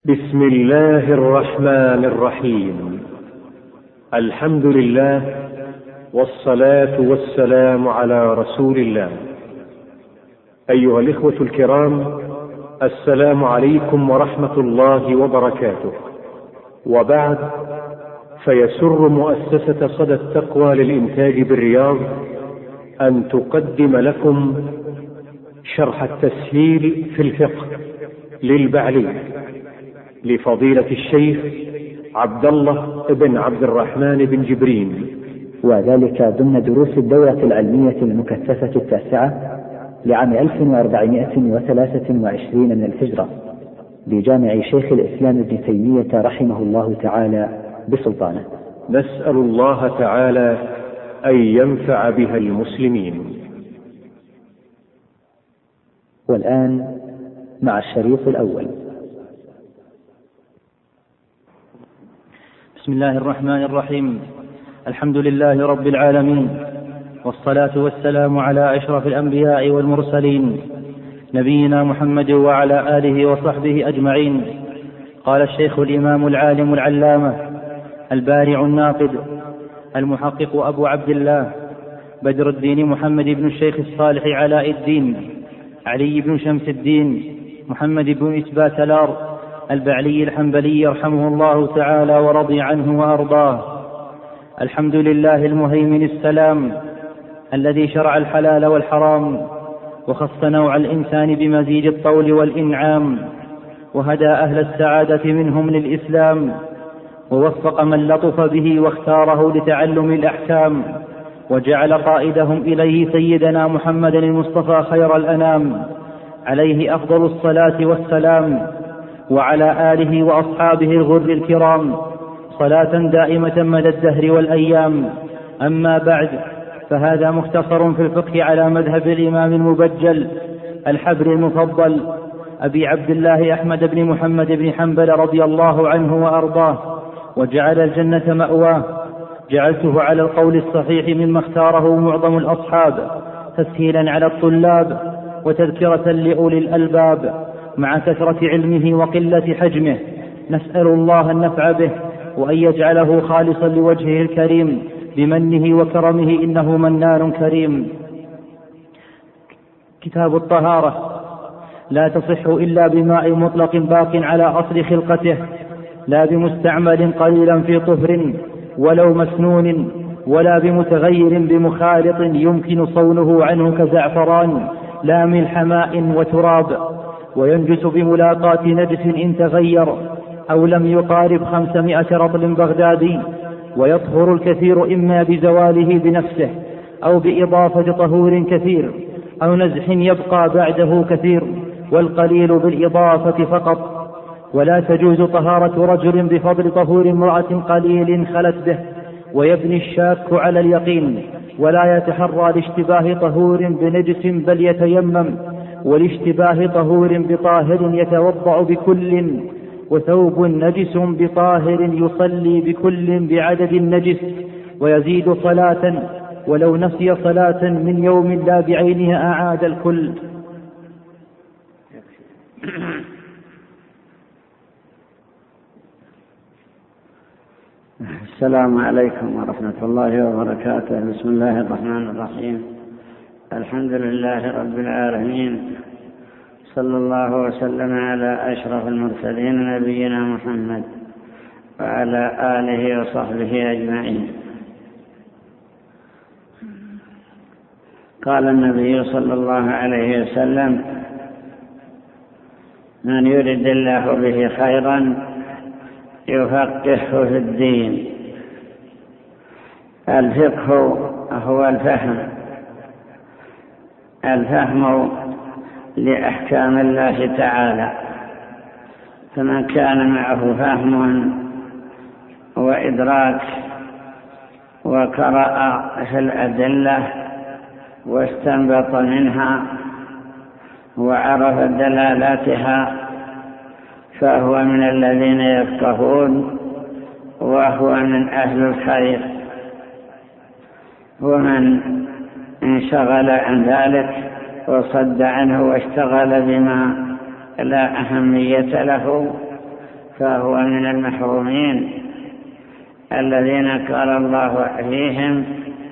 بسم الله الرحمن الرحيم. الحمد لله والصلاة والسلام على رسول الله. أيها الإخوة الكرام، السلام عليكم ورحمة الله وبركاته. وبعد، فيسر مؤسسة صدى التقوى للإنتاج بالرياض أن تقدم لكم شرح التسهيل في الفقه للبعلي لفضيلة الشيخ عبد الله بن عبد الرحمن بن جبرين، وذلك ضمن دروس الدورة العلمية المكثفة التاسعة لعام 1423 من الهجرة بجامع شيخ الإسلام ابن تيمية رحمه الله تعالى بسلطانه. نسأل الله تعالى أن ينفع بها المسلمين. والآن مع الشريط الأول. بسم الله الرحمن الرحيم. الحمد لله رب العالمين، والصلاة والسلام على أشرف الأنبياء والمرسلين، نبينا محمد وعلى آله وصحبه أجمعين. قال الشيخ الإمام العالم العلامة البارع الناقد المحقق أبو عبد الله بدر الدين محمد بن الشيخ الصالح علاء الدين علي بن شمس الدين محمد بن إثبات لار البعلي الحنبلي يرحمه الله تعالى ورضي عنه وأرضاه. الحمد لله المهيمن السلام الذي شرع الحلال والحرام، وخص نوع الإنسان بمزيد الطول والإنعام، وهدى أهل السعادة منهم للإسلام، ووفق من لطف به واختاره لتعلم الأحكام، وجعل قائدهم إليه سيدنا محمد المصطفى خير الأنام، عليه أفضل الصلاة والسلام، وعلى آله وأصحابه الغر الكرام، صلاة دائمة مدى الدهر والأيام. أما بعد، فهذا مختصر في الفقه على مذهب الإمام المبجل الحبر المفضل أبي عبد الله أحمد بن محمد بن حنبل رضي الله عنه وأرضاه، وجعل الجنة مأواه. جعلته على القول الصحيح مما اختاره معظم الأصحاب، تسهيلا على الطلاب وتذكرة لأولي الألباب، مع كثرة علمه وقلة حجمه. نسأل الله النفع به، وأن يجعله خالصا لوجهه الكريم بمنه وكرمه، إنه منان كريم. كتاب الطهارة. لا تصح إلا بماء مطلق باق على أصل خلقته، لا بمستعمل قليلا في طهر ولو مسنون، ولا بمتغير بمخالط يمكن صونه عنه كزعفران، لا ملح ماء وتراب. وينجس بملاقاة نجس إن تغير أو لم يقارب 500 رطل بغدادي. ويطهر الكثير إما بزواله بنفسه، أو بإضافة طهور كثير، أو نزح يبقى بعده كثير، والقليل بالإضافة فقط. ولا تجوز طهارة رجل بفضل طهور امرأة قليل خلت به. ويبني الشاك على اليقين، ولا يتحرى لاشتباه طهور بنجس بل يتيمم، ولاشتباه طهور بطاهر يتوضأ بكل، وثوب نجس بطاهر يصلي بكل بعدد النجس، ويزيد صلاة ولو نسي صلاة من يوم لا بعينها أعاد الكل. السلام عليكم ورحمة الله وبركاته. بسم الله الرحمن الرحيم. الحمد لله رب العالمين، صلى الله وسلم على أشرف المرسلين نبينا محمد وعلى آله وصحبه أجمعين. قال النبي صلى الله عليه وسلم: من يرد الله به خيرا يفقهه في الدين. الفقه هو الفهم لأحكام الله تعالى، فمن كان معه فهم وإدراك وقرأ في الأدلة واستنبط منها وعرف دلالاتها فهو من الذين يفقهون، وهو من أهل الخير. ومن انشغل عن ذلك وصد عنه واشتغل بما لا أهمية له فهو من المحرومين الذين قال الله فيهم: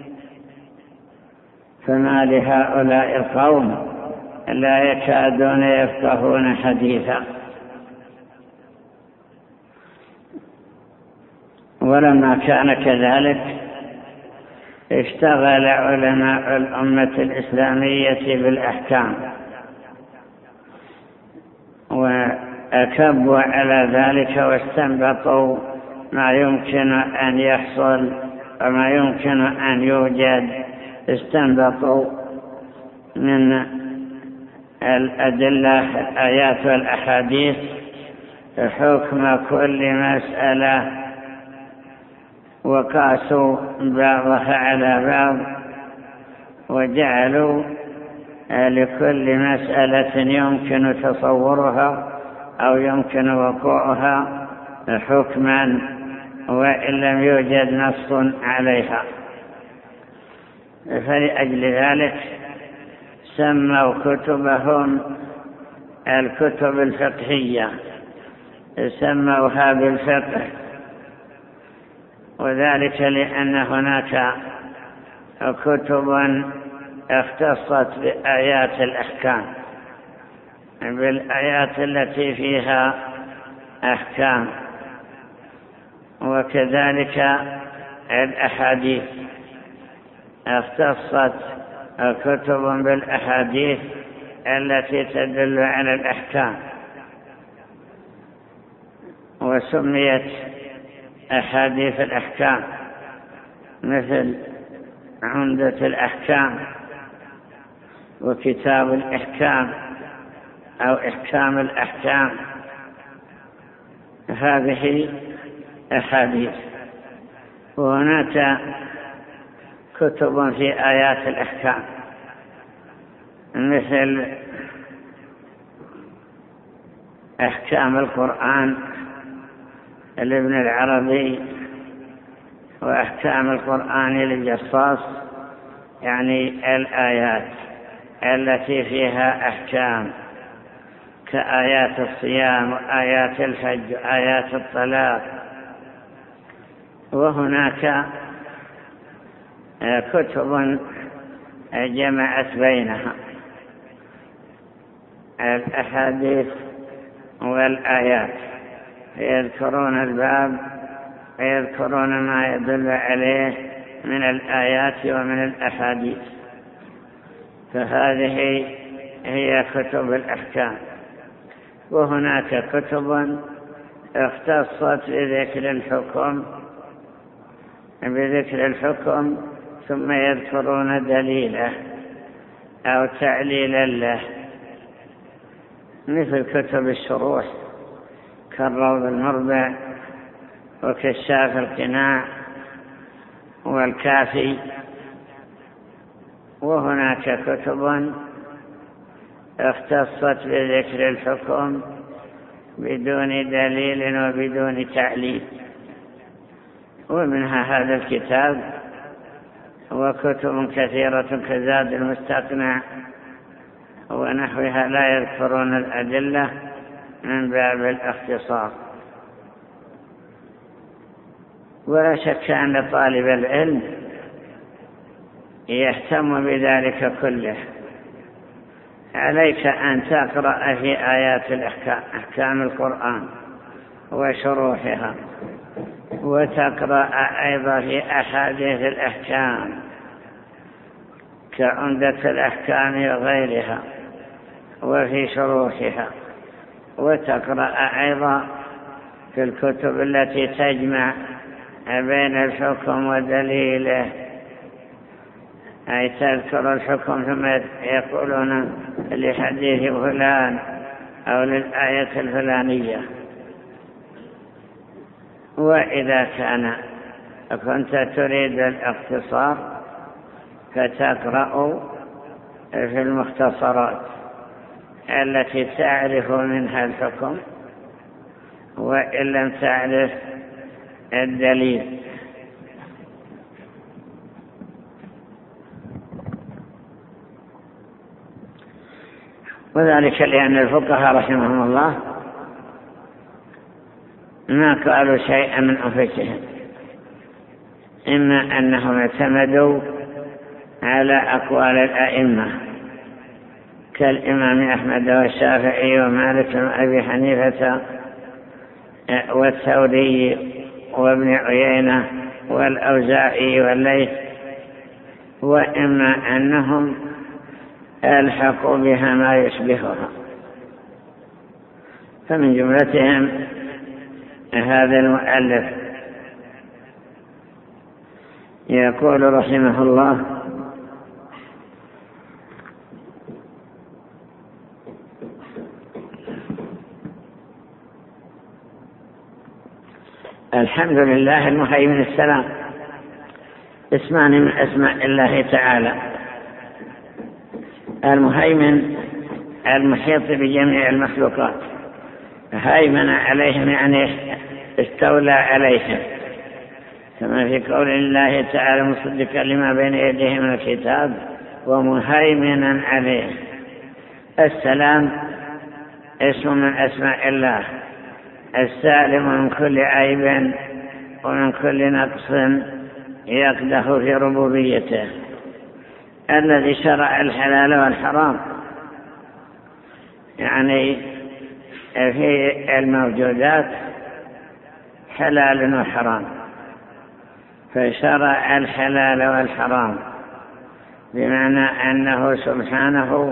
فما لهؤلاء القوم لا يكادون يفقهون حديثا. ولما كان كذلك اشتغل علماء الأمة الإسلامية بالأحكام وأكبوا على ذلك واستنبطوا ما يمكن أن يحصل وما يمكن أن يوجد. استنبطوا من الأدلة الآيات والأحاديث حكم كل مسألة وقاسوا بعضها على بعض وجعلوا لكل مسألة يمكن تصورها أو يمكن وقوعها حكما وإن لم يوجد نص عليها. فلأجل ذلك سموا كتبهم الكتب الفقهية، سموها بالفقه، وذلك لأن هناك كتب اختصت بآيات الأحكام، بالآيات التي فيها أحكام، وكذلك الأحاديث اختصت كتب بالأحاديث التي تدل على الأحكام وسميت أحاديث الأحكام، مثل عمدة الأحكام وكتاب الأحكام أو إحكام الأحكام. هذه أحاديث. وهناك كتب في آيات الأحكام مثل أحكام القرآن لابن العربي وأحكام القرآن للجصاص، يعني الآيات التي فيها أحكام كآيات الصيام وآيات الحج وآيات الطلاق. وهناك كتب جمعت بينها الأحاديث والآيات، يذكرون الباب ويذكرون ما يدل عليه من الآيات ومن الأحاديث. فهذه هي كتب الأحكام. وهناك كتب اختصت بذكر الحكم ثم يذكرون دليله أو تعليلا له، مثل كتب الشروح كالروض المربع وكشاف القناع والكافي. وهناك كتب اختصت بذكر الحكم بدون دليل وبدون تعليل، ومنها هذا الكتاب وكتب كثيرة كزاد المستقنع ونحوها لا يذكرون الأدلة من باب الاختصار. ولا شك أن طالب العلم يهتم بذلك كله. عليك أن تقرأ في آيات الأحكام، أحكام القرآن وشروحها، وتقرأ أيضا في أحاديث الأحكام كعمدة الأحكام وغيرها وفي شروحها، وتقرأ أيضا في الكتب التي تجمع بين الحكم ودليله، أي تذكر الحكم ثم يقولون لحديث فلان أو للآية الفلانية. وإذا كنت تريد الاختصار فتقرأ في المختصرات التي تعرف منها الحكم وإن لم تعرف الدليل. وذلك لأن الفقهاء رحمهم الله ما قالوا شيئا من أنفسهم، إما أنهم اعتمدوا على أقوال الأئمة كالإمام أحمد والشافعي ومالك وأبي حنيفة والثوري وابن عيينة والأوزاعي والليث، وإما أنهم ألحقوا بها ما يشبهها. فمن جملتهم هذا المؤلف يقول رحمه الله: الحمد لله المهيمن السلام، اسمان من أسماء الله تعالى. المهيمن المحيط بجميع المخلوقات، هيمن عليهم يعني استولى عليهم، كما في قول الله تعالى: مصدقا لما بين يديه من الكتاب ومهيمنا عليه. السلام اسم من أسماء الله، السالم من كل عيب ومن كل نقص يقدح في ربوبيته، الذي شرع الحلال والحرام، يعني في الموجودات حلال وحرام، فشرع الحلال والحرام، بمعنى أنه سبحانه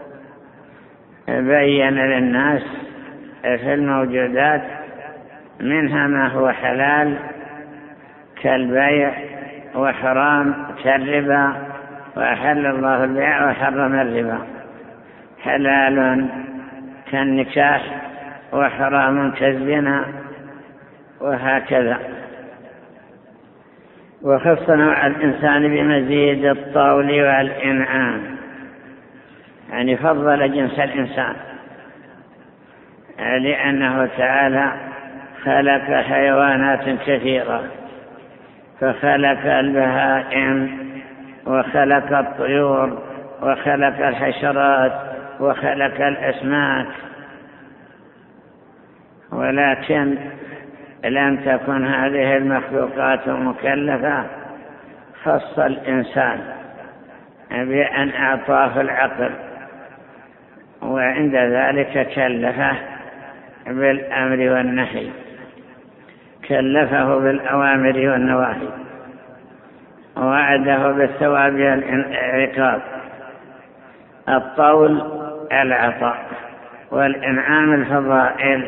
بين للناس في الموجودات منها ما هو حلال كالبيع، وحرام كالربا، وأحل الله البيع وحرم الربا. حلال كالنكاح وحرام كالزنا، وهكذا. وخص نوع الإنسان بمزيد الطول والإنعام، يعني فضل جنس الإنسان، لأنه تعالى خلق حيوانات كثيرة، فخلق البهائم وخلق الطيور وخلق الحشرات وخلق الأسماك، ولكن لم تكن هذه المخلوقات مكلفة. خص الإنسان بأن أعطاه العقل، وعند ذلك كلفه بالأمر والنهي، كلفه بالأوامر والنواهي، ووعده بالثواب والعقاب. الطول العطاء، والإنعام الفضائل.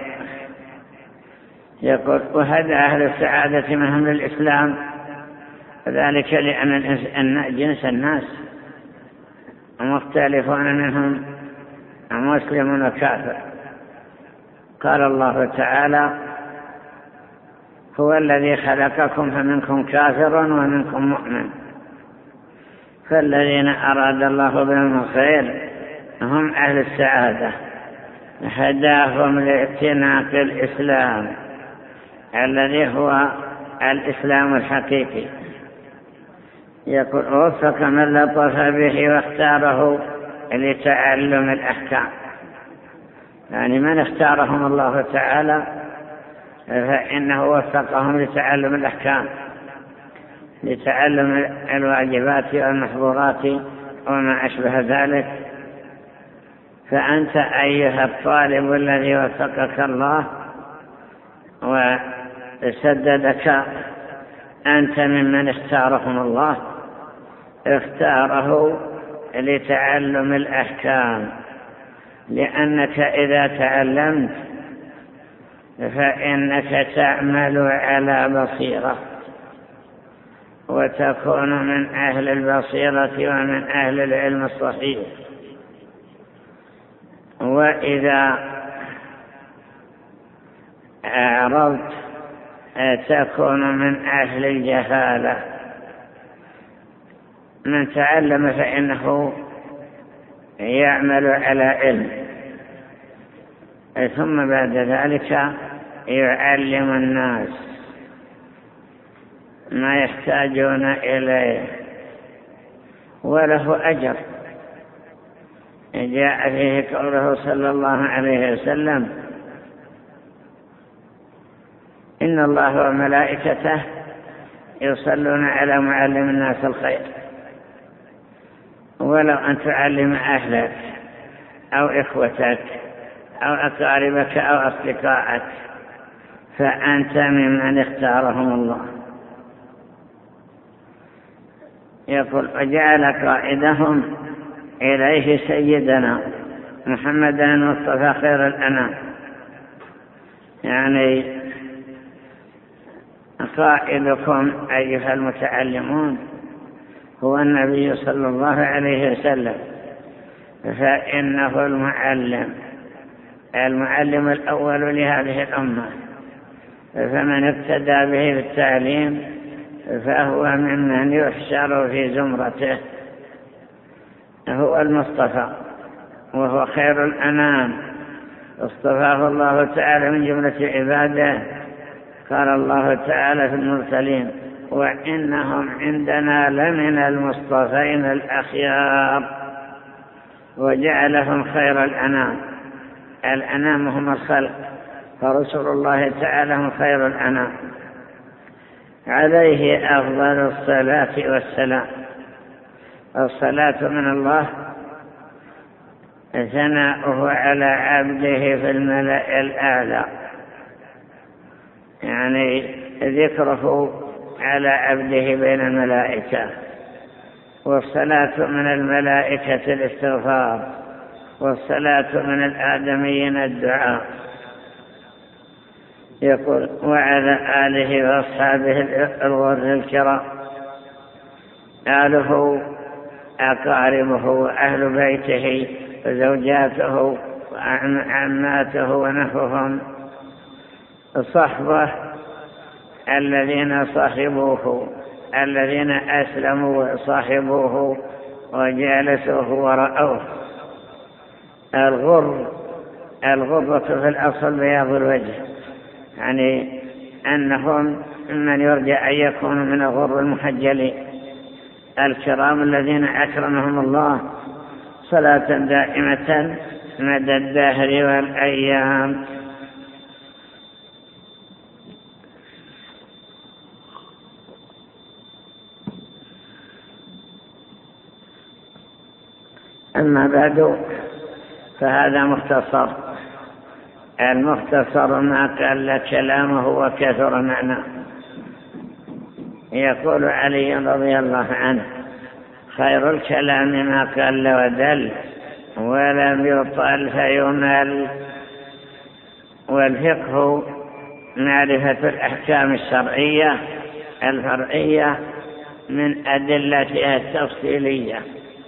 يقول: وهذا أهل السعادة منهم للإسلام، ذلك لأن جنس الناس مختلفون، منهم مسلم وكافر. قال الله تعالى: هو الذي خلقكم فمنكم كافر ومنكم مؤمن، فالذين أراد الله بهم الخير هم أهل السعادة، هداهم لاعتناق الإسلام الذي هو الإسلام الحقيقي. يقول: وفق من لطف به واختاره لتعلم الأحكام، يعني من اختارهم الله تعالى فإنه وفقهم لتعلم الأحكام، لتعلم الواجبات والمحظورات وما أشبه ذلك. فأنت أيها الطالب الذي وفقك الله وسددك، أنت ممن اختارهم الله، اختاره لتعلم الأحكام، لأنك إذا تعلمت فإنك تعمل على بصيرة، وتكون من أهل البصيرة ومن أهل العلم الصحيح. وإذا أعرضت تكون من أهل الجهالة. من تعلم فإنه يعمل على علم، ثم بعد ذلك يعلم الناس ما يحتاجون إليه، وله أجر. جاء فيه قوله صلى الله عليه وسلم: إن الله وملائكته يصلون على معلم الناس الخير. ولو أن تعلم أهلك أو إخوتك أو أقاربك أو أصدقائك فأنت ممن اختارهم الله. يقول وجعل قائدهم إليه سيدنا محمدا المصطفى خير الأنام، يعني قائدكم أيها المتعلمون هو النبي صلى الله عليه وسلم، فإنه المعلم الأول لهذه الأمة، فمن اقتدى به بالتعليم فهو ممن يحشر في زمرته. هو المصطفى وهو خير الأنام، اصطفاه الله تعالى من جملة عباده. قال الله تعالى في المرسلين وإنهم عندنا لمن المصطفين الأخيار، وجعلهم خير الأنام. الأنام هم الخلق، فرسول الله تعالى هم خير الأنام، عليه أفضل الصلاة والسلام. الصلاة من الله ثناؤه على عبده في الملأ الأعلى، يعني ذكره على عبده بين الملائكة. والصلاة من الملائكة الاستغفار، والصلاة من الآدميين الدعاء. يقول وعلى آله وأصحابه الغر الكرام، آله أقاربه وأهل بيته وزوجاته وعماته ونحوهم، صحبه الذين صاحبوه، الذين أسلموا وصاحبوه وجالسوه ورأوه. الغرة في الأصل بياض الوجه، يعني أنهم من يرجى أن يكونوا من الغر المحجلين الكرام الذين أكرمهم الله صلاة دائمة مدى الدهر والأيام. أما بعد فهذا مختصر. المختصر ما قل كلامه وكثر معناه. يقول علي رضي الله عنه خير الكلام ما قل ودل ولم يطل فيمل. والفقه معرفة الأحكام الشرعية الفرعية من أدلتها التفصيلية،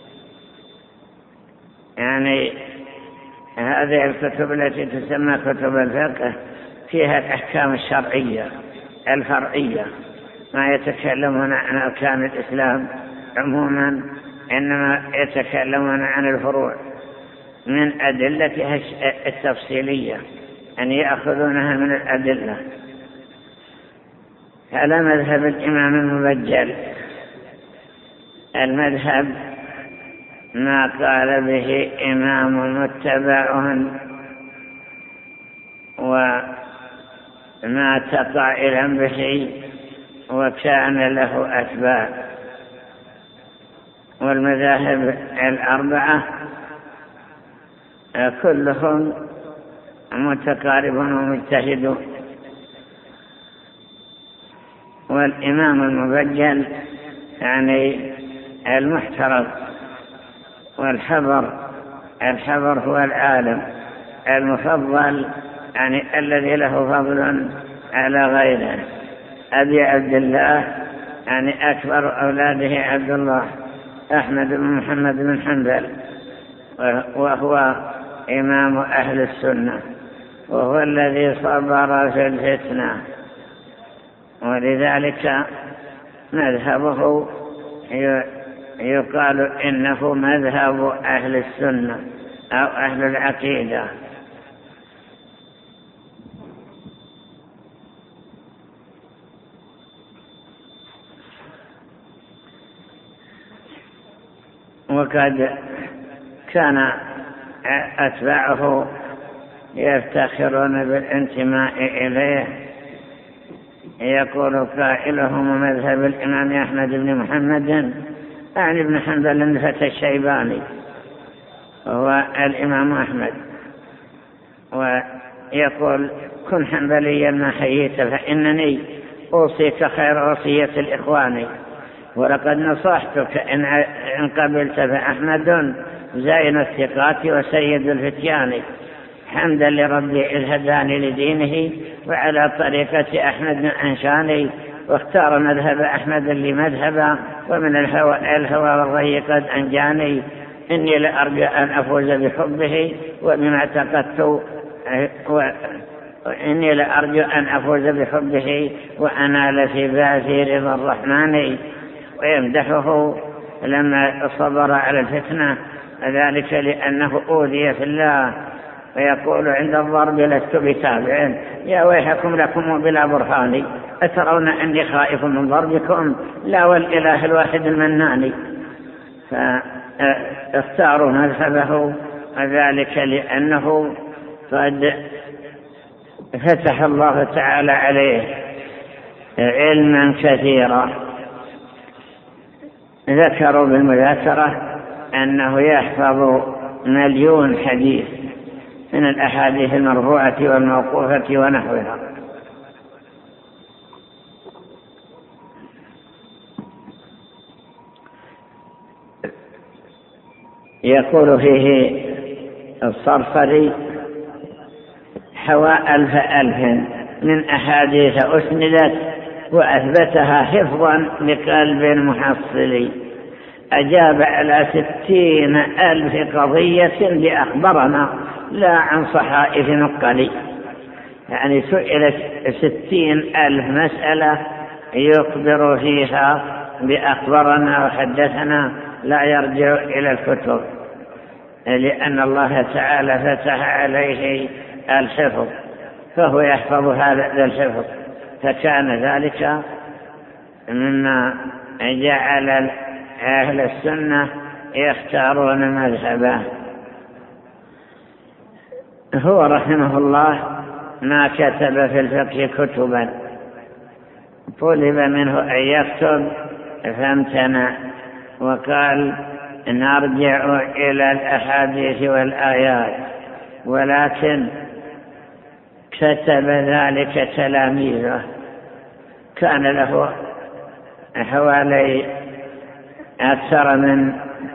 يعني هذه الكتب التي تسمى كتب الفقه فيها الأحكام الشرعية الفرعية، ما يتكلمون عن أركان الإسلام عموما، إنما يتكلمون عن الفروع من أدلتها التفصيلية، أن يأخذونها من الأدلة. على مذهب الإمام المبجل، المذهب ما قال به إمام متبع وما قائلا به وكان له أتباع. والمذاهب الأربعة كلهم متقاربون ومجتهدون. والإمام المبجل يعني المحترم والحبر هو العالم المفضل، يعني الذي له فضل على غيره. أبي عبد الله يعني أكبر أولاده عبد الله أحمد بن محمد بن حنبل، وهو إمام أهل السنة، وهو الذي صبر في الفتنة، ولذلك مذهبه يقال إنه مذهب أهل السنة أو أهل العقيدة. وقد كان أتباعه يفتخرون بالانتماء إليه يقول قائلهم مذهب الإمام أحمد بن محمد يعني ابن حنبل الفتى الشيباني هو الإمام أحمد، ويقول كن حنبليا ما حييت فإنني أوصيك خير وصية الإخوان، ولقد نصحتك إن قبلت فأحمد زين الثقات وسيد الفتيان، حمدا لربي إذ هداني لدينه وعلى طريقة أحمد أنشاني، واختار مذهب أحمد لمذهبا ومن الهوى والغي قد أنجاني، إني لأرجو أن أفوز بحبه وبما اعتقدت إني لأرجو أن أفوز بحبه وأنال في بعثي رضا الرحمن. ويمدحه لما صبر على الفتنة ذلك لأنه أوذي في الله، ويقول عند الضرب لست بتابع يا ويحكم لكم بلا برهان، أترون أني خائف من ضربكم لا والإله الواحد المنان. فاختاروا مذهبه ذلك لأنه قد فتح الله تعالى عليه علما كثيرا. ذكروا بالمذاكرة أنه يحفظ 1,000,000 حديث من الأحاديث المرفوعة والموقوفة ونحوها. يقول فيه الصرصري حوى 1,000 من أحاديث أسندت وأثبتها حفظا بقلب محصل، أجاب على 60,000 قضية بأخبرنا لا عن صحائف نقل، يعني سئلت 60,000 مسألة يخبر فيها بأخبرنا وحدثنا، لا يرجع إلى الكتب، لأن الله تعالى فتح عليه الحفظ فهو يحفظ هذا الحفظ، فكان ذلك مما جعل أهل السنة يختارون مذهبه. هو رحمه الله ما كتب في الفقه كتبا، طلب منه أن يكتب فامتنع وقال نرجع إلى الأحاديث والآيات، ولكن كتب ذلك تلاميذه، كان له حوالي أكثر من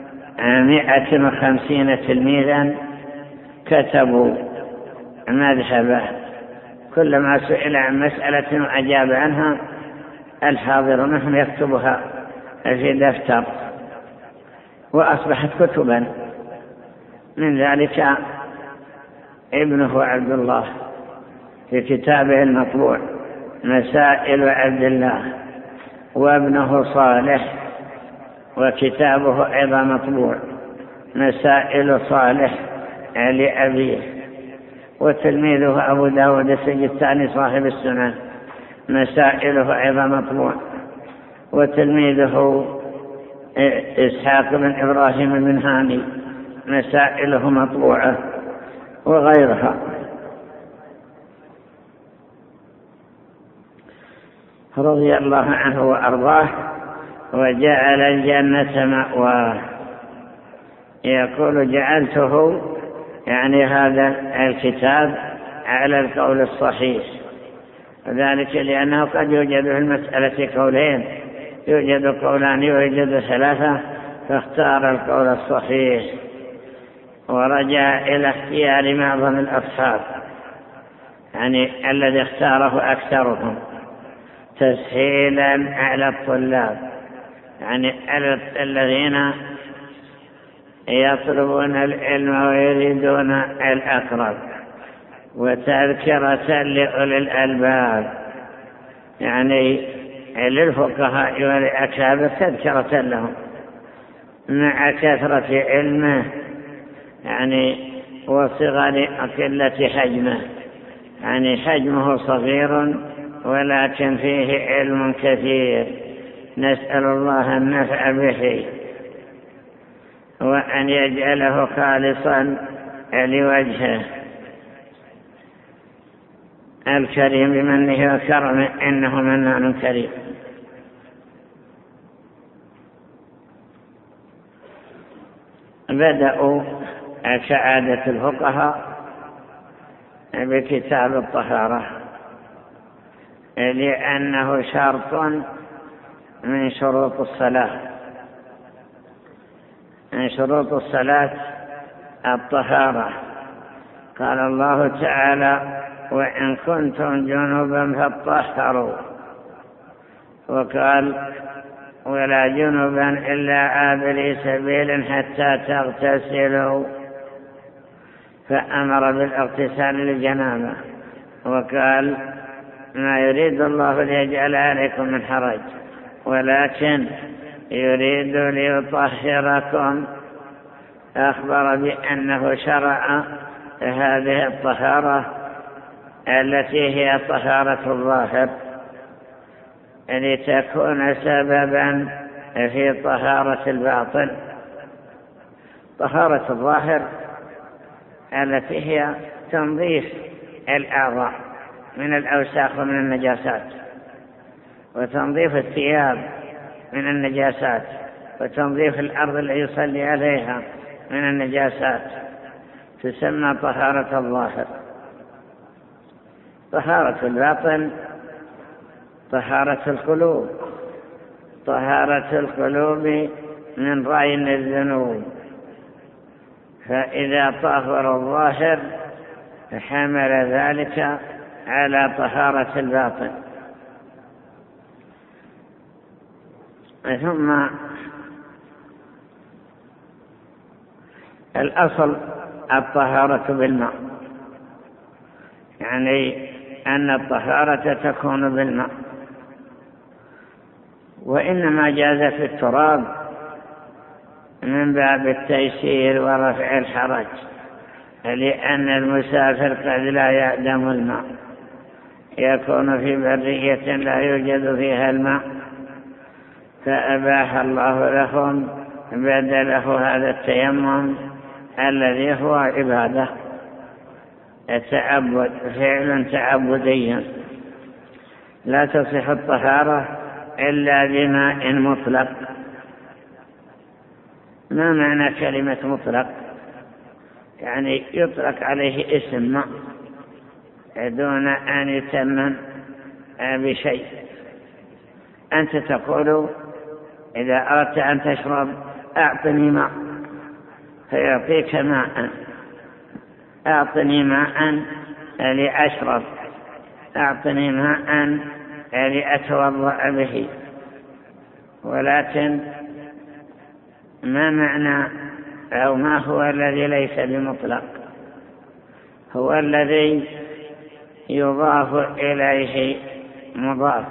150 تلميذا كتبوا مذهبه، كلما سئل عن مسألة وأجاب عنها الحاضر منهم يكتبها في دفتر وأصبحت كتبا. من ذلك ابنه عبد الله في كتابه المطبوع مسائل عبد الله، وابنه صالح وكتابه أيضا مطبوع مسائل صالح لأبيه، وتلميذه أبو داود السجستاني صاحب السنن مسائله أيضا مطبوع، وتلميذه إسحاق بن إبراهيم بن هاني مسائله مطبوعة وغيرها. رضي الله عنه وأرضاه وجعل الجنة مأواه. يقول جعلته يعني هذا الكتاب على القول الصحيح، وذلك لأنه قد يوجد في المسألة قولين، يوجد قولان يوجد 3، فاختار القول الصحيح ورجع إلى اختيار معظم الأصحاب، يعني الذي اختاره أكثرهم تسهيلا على الطلاب، يعني الذين يطلبون العلم ويريدون الأقرب، وتذكرة لأولي الألباب، يعني للفقهاء والأكابر تذكرة لهم مع كثرة علمه، يعني وصغر قلة حجمه، يعني حجمه صغير ولكن فيه علم كثير، نسأل الله النفع به وأن يجعله خالصا لوجهه. الكريم بمنه وكرمه إنه منان كريم. بدأوا كعادة الفقهاء بكتاب الطهارة لأنه شرط من شروط الصلاة. من شروط الصلاة الطهارة. قال الله تعالى: وإن كنتم جنبا فاطهروا. وقال: ولا جنبا إلا عابري سبيل حتى تغتسلوا، فأمر بالاغتسال للجنابة. وقال: ما يريد الله ليجعل عليكم من حرج ولكن يريد ليطهركم. أخبر بأنه شرع هذه الطهارة التي هي طهارة الظاهر لتكون سببا في طهارة الباطن. طهارة الظاهر التي هي تنظيف الأعضاء من الأوساخ ومن النجاسات، وتنظيف الثياب من النجاسات، وتنظيف الأرض التي يصلي عليها من النجاسات، تسمى طهارة الظاهر. طهارة الباطن طهارة القلوب. طهارة القلوب من رين الذنوب. فإذا طهر الظاهر حمل ذلك على طهارة الباطن. ثم الأصل الطهارة بالماء، يعني أن الطهارة تكون بالماء، وإنما جاز في التراب من باب التيسير ورفع الحرج، لأن المسافر قد لا يعدم الماء، يكون في برية لا يوجد فيها الماء، فأباح الله لهم بدله هذا التيمم الذي هو عبادة، التعبد، فعل تعبدي. لا تصح الطهارة إلا بماء مطلق. ما معنى كلمة مطلق؟ يعني يطلق عليه اسم ماء دون أن يتمم بشيء. أنت تقول إذا أردت أن تشرب أعطني ماء، فيعطيك ماء. أعطني ماء لأشرب، أعطني ماء لأتوضأ به. ولكن ما معنى أو ما هو الذي ليس بمطلق؟ هو الذي يضاف إليه مضاف،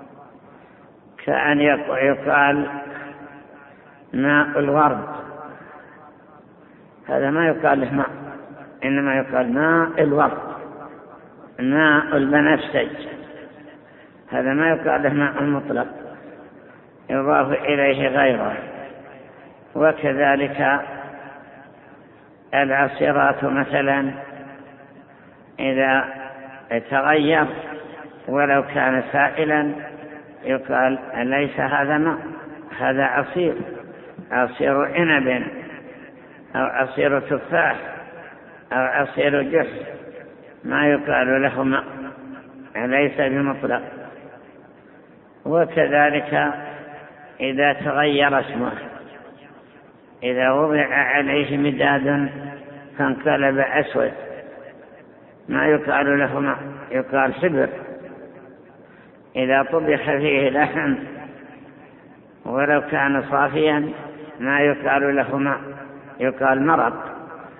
كأن يقال ماء الورد، هذا ما يقال له ماء، إنما يقال ماء الورد. ماء البنفسج هذا ما يقال له ماء مطلق، يضاف إليه غيره. وكذلك العصيرات مثلا إذا تغير ولو كان سائلا يقال ليس هذا ماء، هذا عصير، عصير عنب أو عصير تفاح أو عصير جح، ما يقال له ماء، ليس بمطلق. وكذلك إذا تغير اسمه، إذا وضع عليه مداد فانقلب أسود، ما يقال له ماء، يقال حبر. إذا طبخ فيه لحم ولو كان صافيا ما يقال له ماء، يقال مرق.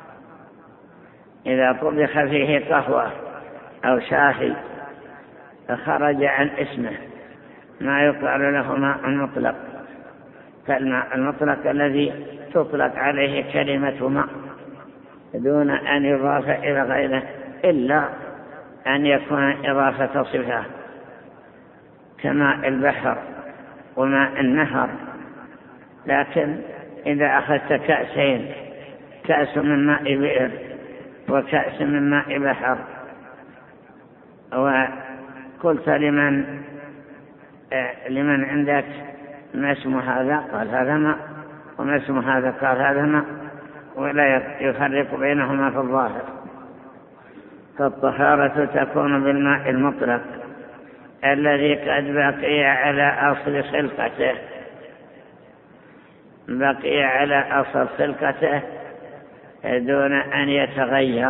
إذا طبخ فيه قهوة أو شاهي فخرج عن اسمه ما يقال له ماء مطلق. فالماء المطلق الذي تطلق عليه كلمة ماء دون أن يضاف إلى غيره، إلا أن يكون إضافة صفة كماء البحر وماء النهر. لكن إذا أخذت كأسين، كأس من ماء بئر وكأس من ماء بحر، وقلت لمن عندك ما اسم هذا؟ قال هذا ماء. وما اسم هذا؟ قال هذا ماء. ولا يفرق بينهما في الظاهر. فالطهارة تكون بالماء المطلق الذي قد بقي على أصل خلقته، بقي على أصل خلقته دون أن يتغير.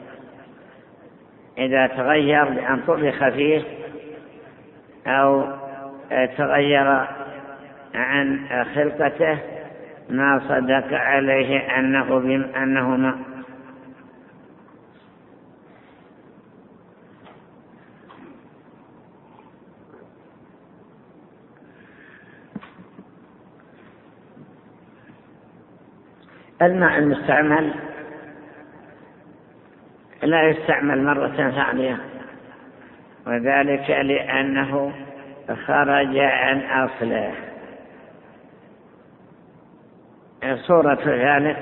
إذا تغير بأن طبخ فيه أو تغير عن خلقته ما صدق عليه أنه ماء. الماء المستعمل لا يستعمل مرة ثانية، وذلك لأنه خرج عن أصله. صورة ذلك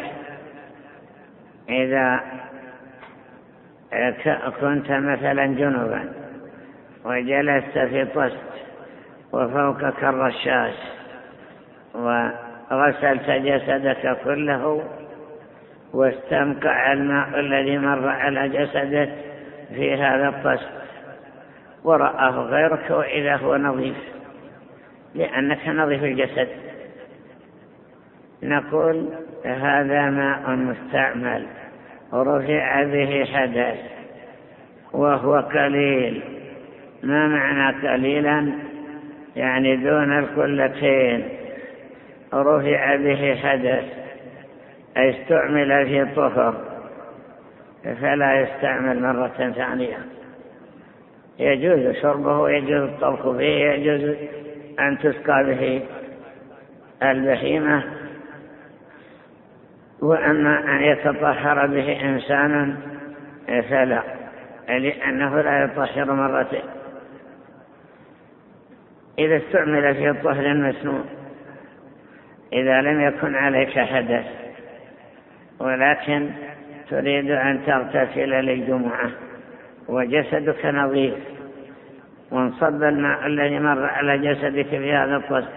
إذا كنت مثلا جنبا وجلست في طست وفوقك الرشاش وغسلت جسدك كله واستنقع الماء الذي مر على جسدك في هذا الطست ورآه غيرك وإذا هو نظيف لأنك نظيف الجسد، نقول هذا ماء مستعمل رفع به حدث وهو قليل. ما معنى قليلا؟ يعني دون الكلتين. رفع به حدث أي استعمل في طهر فلا يستعمل مرة ثانية. يجوز شربه ويجوز الطبخ به، يجوز أن تسقى به البهيمة. وأما أن يتطهر به إنسانا فلا، لأنه لا يطهر مرتين. إذا استعمل في الطهر المسنون إذا لم يكن عليك حدث ولكن تريد أن تغتسل للجمعة وجسدك نظيف وانصب الماء الذي مر على جسدك في هذا الطست،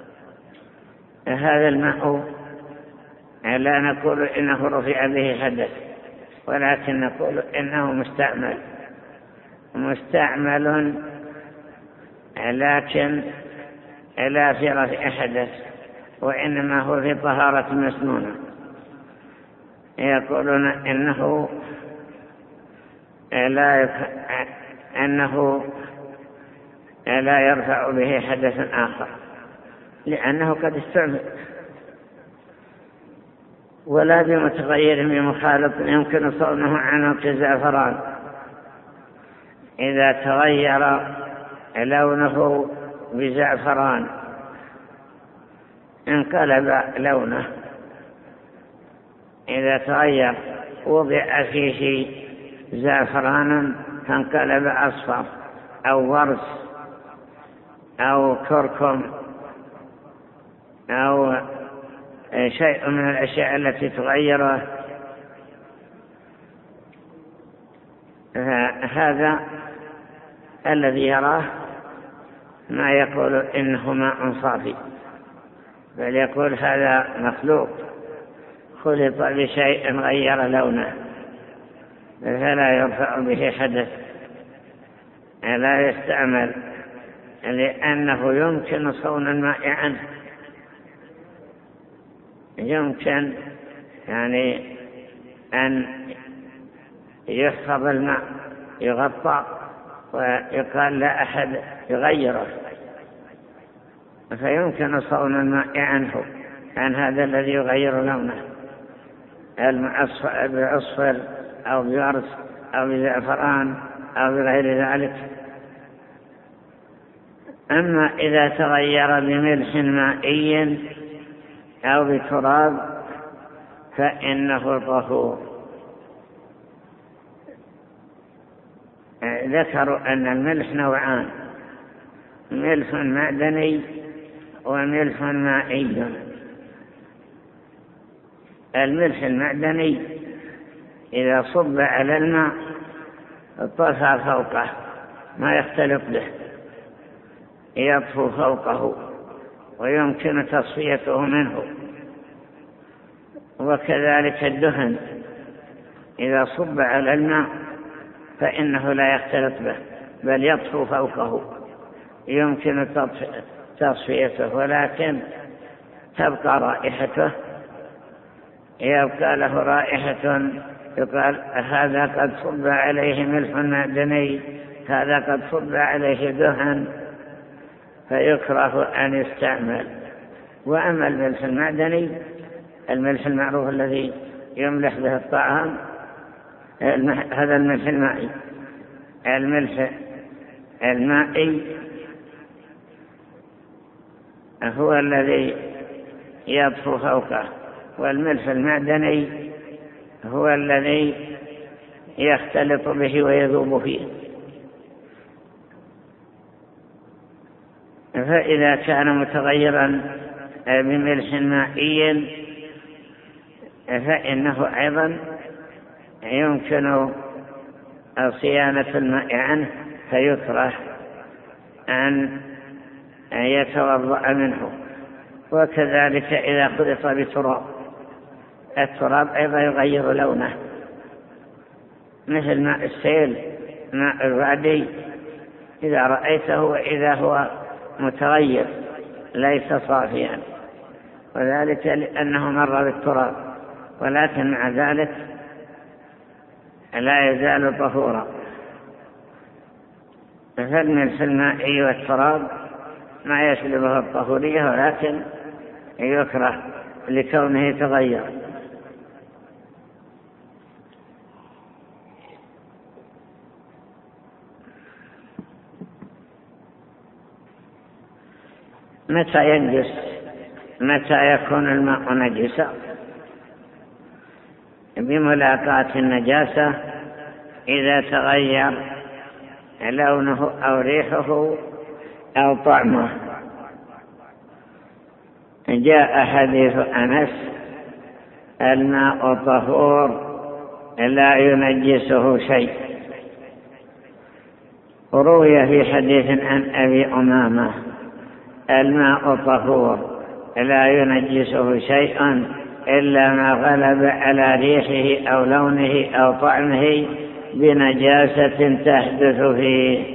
هذا الماء لا نقول إنه رفع به حدث ولكن نقول إنه مستعمل لكن لا في رفع حدث وإنما هو في طهارة مسنونة. يقولون أنه لا يرفع به حدث آخر لأنه قد استعمل. ولا بمتغير بمخالط يمكن صونه عن الزعفران إذا تغير لونه بزعفران انقلب لونه. إذا تغير وضع فيه زعفران فانقلب أصفر أو ورس أو كركم أو شيء من الأشياء التي تغيره، هذا الذي يراه ما يقول إنه ماء صافي، بل يقول هذا مخلوق خلط بشيء غير لونه فلا يرفع به حدث، لا يستعمل لأنه يمكن صون الماء عنه. يمكن يعني أن يحفظ الماء يغطى ويقال لا أحد يغيره، فيمكن صون الماء عنه عن هذا الذي يغير لونه بعصفر أو بورس أو بزعفران أو بغير ذلك. أما إذا تغير بملح مائي أو بتراب فإنه طهور. ذكروا أن الملح نوعان، ملح معدني وملح مائي. الملح المعدني إذا صب على الماء طفى فوقه ما يختلط به يطفو فوقه ويمكن تصفيته منه. وكذلك الدهن إذا صب على الماء فإنه لا يختلط به بل يطفو فوقه يمكن تصفيته، ولكن تبقى رائحته، يبقى له رائحة يقال هذا قد صب عليه ملح معدني، هذا قد صب عليه دهن، فيكره أن يستعمل. وأما الملح المعدني، الملح المعروف الذي يملح به الطعام، هذا الملح المائي. الملح المائي هو الذي يطفو فوقه، والملح المعدني هو الذي يختلط به ويذوب فيه. فإذا كان متغيرا بملح مائي فإنه أيضا يمكن صيانة الماء عنه، فيكره أن يتوضأ منه. وكذلك إذا خلط بتراب، التراب أيضا يغير لونه، مثل ماء السيل، ماء الوادي إذا رأيته وإذا هو متغير ليس صافيا، وذلك لأنه مر بالتراب، ولكن مع ذلك لا يزال طهورا. فالملح المائي والتراب ما يسلبه الطهورية، ولكن يكره لكونه تغير. متى ينجس؟ متى يكون الماء نجسا؟ بملاقاة النجاسة إذا تغير لونه أو ريحه أو طعمه. جاء حديث أنس: الماء طهور لا ينجسه شيء. روي في حديث عن أبي أمامة: الماء طهور لا ينجسه شيء إلا ما غلب على ريحه أو لونه أو طعمه بنجاسة تحدث فيه.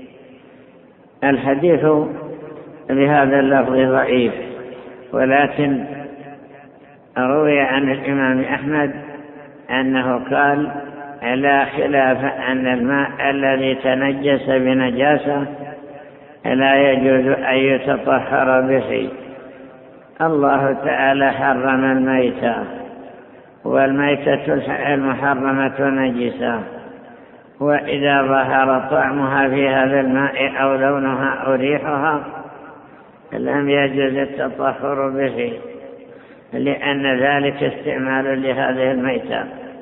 الحديث بهذا اللفظ ضعيف، ولكن روي عن الإمام أحمد أنه قال: لا خلاف أن الماء الذي تنجس بنجاسة لا يجوز أن يتطهر به. الله تعالى حرم الميتة، والميتة المحرمة نجسة، وإذا ظهر طعمها في هذا الماء أو لونها أو ريحها لم يجوز التطهر به، لأن ذلك استعمال لهذه الميتة،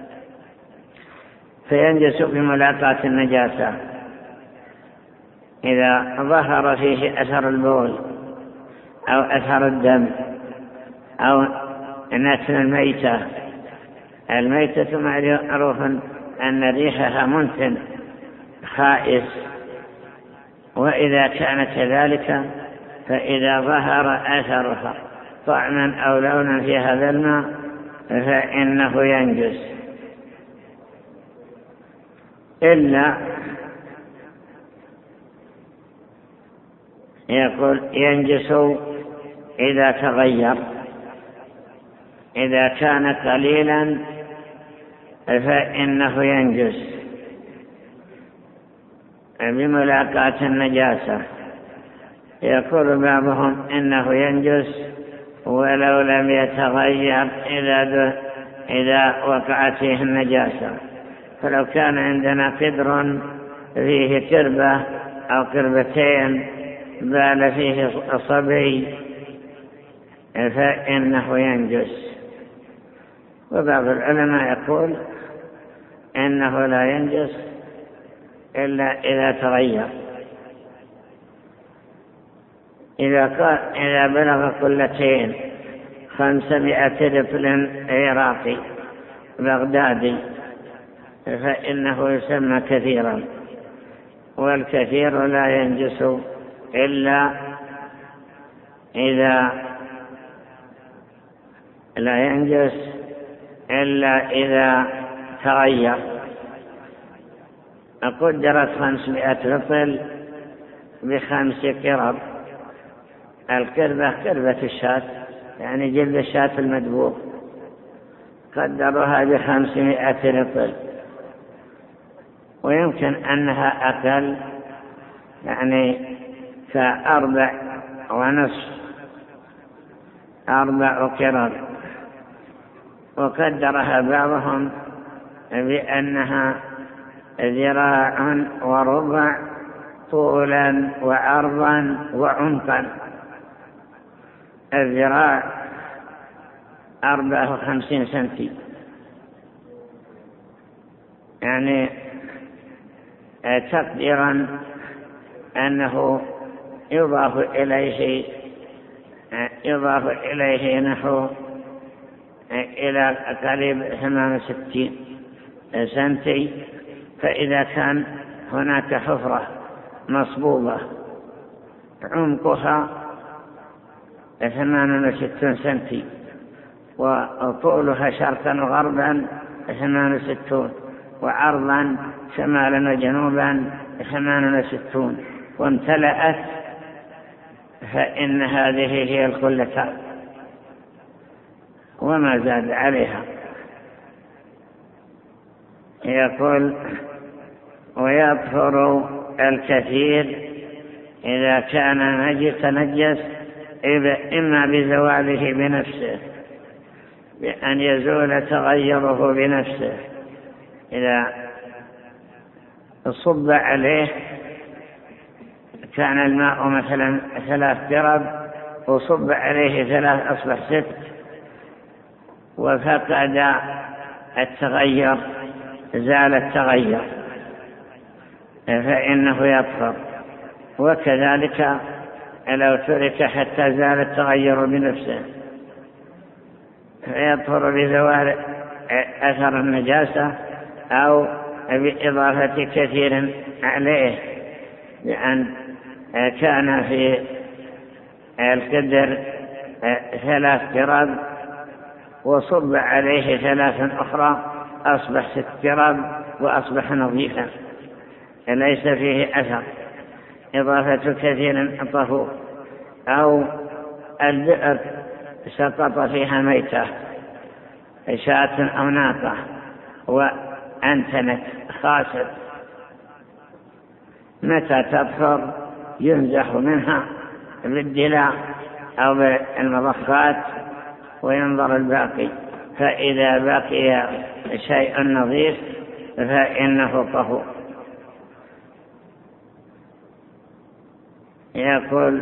فينجس بملاقاة النجاسة. إذا ظهر فيه أثر البول أو أثر الدم أو نتن الميتة. الميتة معروف أن ريحها منتن خائس، وإذا كان كذلك فإذا ظهر أثرها طعما أو لونا في هذا الماء فإنه ينجس، إلا يقول ينجس إذا تغير. إذا كان قليلا فإنه ينجس بملاقاة النجاسة. يقول بعضهم إنه ينجس ولو لم يتغير إذا وقعت فيه النجاسة. فلو كان عندنا قدر فيه كربة أو كربتين بال فيه صبي فإنه ينجس. وبعض العلماء يقول إنه لا ينجس إلا إذا تغير. إذا بلغ قلتين 500 رطل عراقي بغدادي فإنه يسمى كثيرا. والكثير لا ينجس إلا إذا تغير. قدرت 500 رطل ب5 قرب. القربة قربة الشاة، يعني جلد الشاة المدبوغ، قدروها ب500 رطل، ويمكن أنها أقل، يعني ك4.5 قرب. وقدرها بعضهم بأنها 1.25 ذراع طولا وعرضا وعمقا. الذراع 54 سنتي، يعني تقديرا أنه يضاف إليه نحو إلى قريب 68 سنتي. فإذا كان هناك حفرة مصبوبة عمقها 68 سنتي وطولها شرقا وغربا 68 وعرضا شمالا وجنوبا 68 وامتلأت، فإن هذه هي الخلة وما زاد عليها. يقول: ويطهر الكثير إذا كان تنجس إما بزواله بنفسه، بأن يزول تغيره بنفسه. إذا صب عليه كان الماء مثلا 3 قرب وصب عليه 3 أصبح 6 وفقد التغير، زال التغير، فإنه يطهر. وكذلك لو ترك حتى زال التغير بنفسه فيطهر بزوال أثر النجاسة أو بإضافة كثير عليه، لأن كان في القدر 3 قرب وصب عليه 3 أخرى أصبح 6 قرب وأصبح نظيفا ليس فيه أثر. إضافة كثير طهور. أو البئر سقط فيها ميتة، شاة أو ناقة، وأنتنت خاسر، متى تطهر ينزح منها بالدلاء أو بالمضخات وينظر الباقي، فإذا بقي شيء نظيف فإنه طهور. يقول: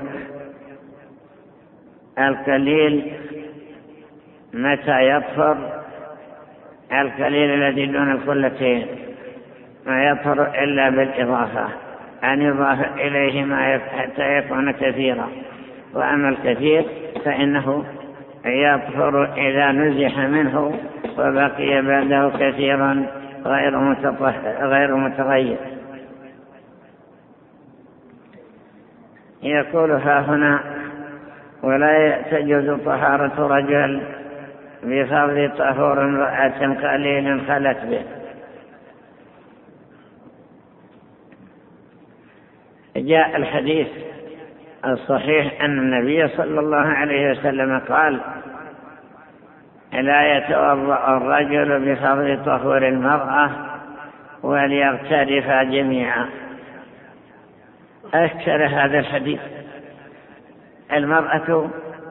القليل متى يطهر؟ القليل الذي دون الخلتين ما يطهر إلا بالإضافة، أن يضاف إليه ما حتى يكون كثيرا. وأما الكثير فإنه يطهر إذا نزح منه وبقي بعده كثيرا غير متغير. يقول هنا: ولا تجوز طهارة رجل بفرض طهور امرأة قليل خلت به. جاء الحديث الصحيح أن النبي صلى الله عليه وسلم قال: لا يتوضأ الرجل بفرض طهور المرأة وليغترفا جميعا. أشكل هذا الحديث. المرأة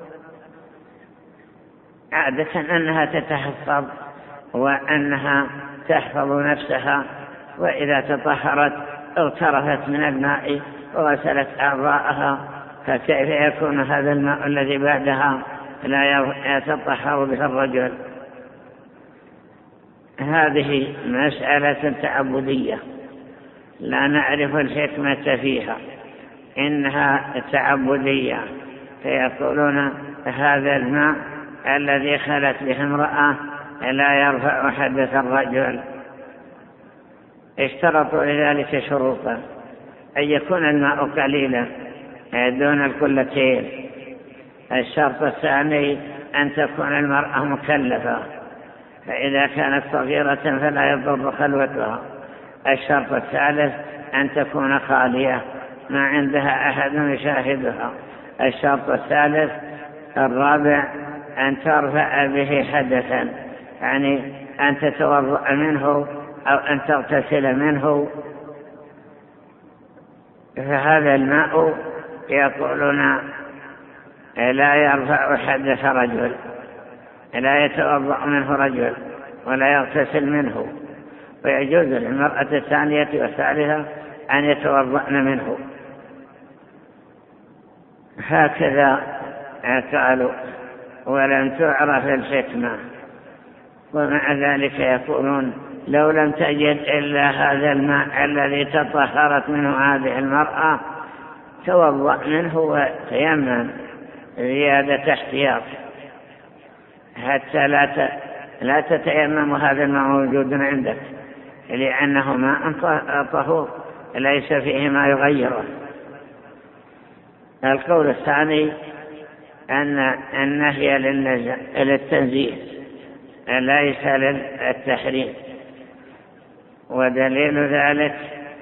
عادة أنها تتحفظ وأنها تحفظ نفسها، وإذا تطهرت اغترفت من الماء وغسلت أعضاءها، فكيف يكون هذا الماء الذي بعدها لا يتطهر به الرجل؟ هذه مسألة تعبدية لا نعرف الحكمة فيها، إنها تعبدية. فيقولون هذا الماء الذي خلت به امرأة لا يرفع حدث الرجل. اشترطوا لذلك شروطا، أن يكون الماء قليلا دون القلتين. الشرط الثاني أن تكون المرأة مكلفة، فإذا كانت صغيرة فلا يضر خلوتها. الشرط الثالث أن تكون خالية ما عندها أحد يشاهدها. الشرط الرابع أن ترفع به حدثا، يعني أن تتوضأ منه أو أن تغتسل منه. فهذا الماء يقولون لا يرفع حدث رجل، لا يتوضأ منه رجل ولا يغتسل منه، ويجوز للمرأة الثانية والثالثة أن يتوضأن منه. هكذا قالوا، ولم تعرف الحكمة. ومع ذلك يقولون لو لم تجد إلا هذا الماء الذي تطهرت منه هذه المرأة توضأ منه وتيمم زيادة احتياط، حتى لا تتيمم هذا الماء موجود عندك، لأنه ماء طهور ليس فيه ما يغيره. القول الثاني أن النهي للتنزيه ليس للتحريم، ودليل ذلك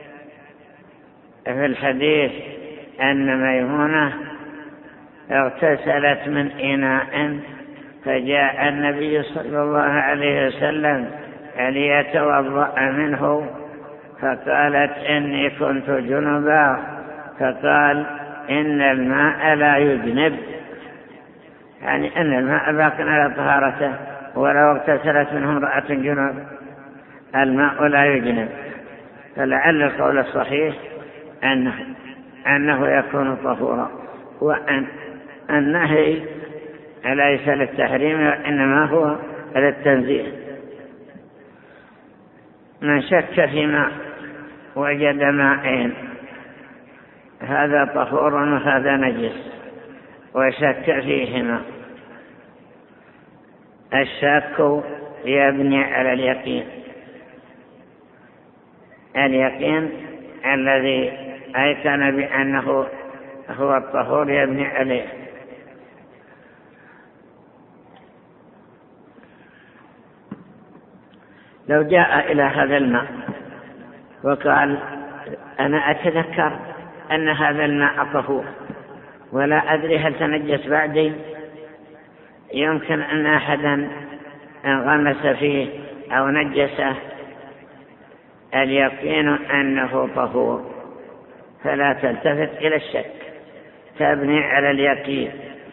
في الحديث أن ميمونة اغتسلت من إناء فجاء النبي صلى الله عليه وسلم ليتوضأ منه، فقالت إني كنت جنبا، فقال إن الماء لا يجنب، يعني أن الماء باق على طهارته، ولو اغتسلت منه امرأة جنب الماء لا يجنب. فلعل القول الصحيح أنه يكون طهورا، وأن النهي ليس للتحريم وإنما هو للتنزيه. من شك في ماء وجد ماءين هذا طهور وهذا نجس وشك فيهما. الشك يبني على اليقين الذي أيقن بأنه هو الطهور يبني عليه. لو جاء إلى هذا الماء وقال أنا أتذكر أن هذا الماء طهور ولا أدري هل تنجس بعدي، يمكن أن أحدا انغمس فيه أو نجسه، اليقين أنه طهور، فلا تلتفت إلى الشك، تبني على اليقين.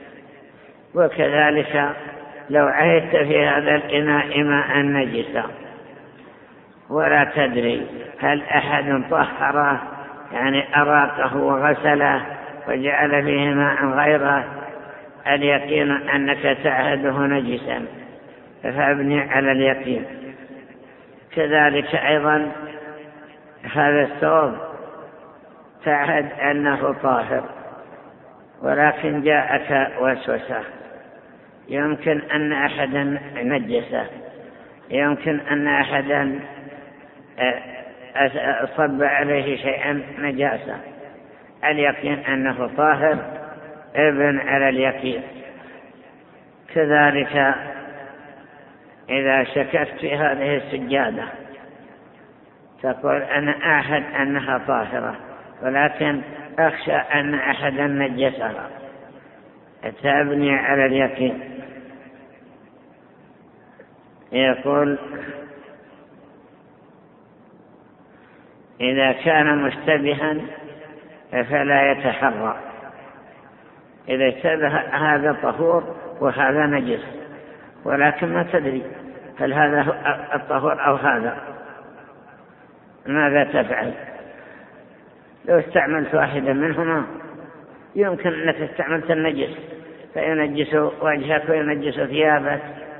وكذلك لو عهدت في هذا الإناء ماء نجسا ولا تدري هل أحد طهره، يعني أراقه وغسله وجعل فيه ماء غيره، اليقين أنك تعهده نجسا، فابني على اليقين. كذلك أيضا هذا الثوب تعهد أنه طاهر، ولكن جاءك وسوسة، يمكن أن أحدا نجسه، يمكن أن أحدا صب عليه شيئا نجاسة، اليقين أنه طاهر ابن على اليقين. كذلك إذا شككت في هذه السجادة تقول أنا أعهد أنها طاهرة ولكن أخشى أن أحدا نجسها، تبني على اليقين. يقول إذا كان مشتبها فلا يتحرى، إذا اشتبه هذا طهور وهذا نجس ولكن ما تدري هل هذا الطهور أو هذا، ماذا تفعل؟ لو استعملت واحدا منهما يمكن أنك استعملت النجس فينجس وجهك وينجس ثيابك،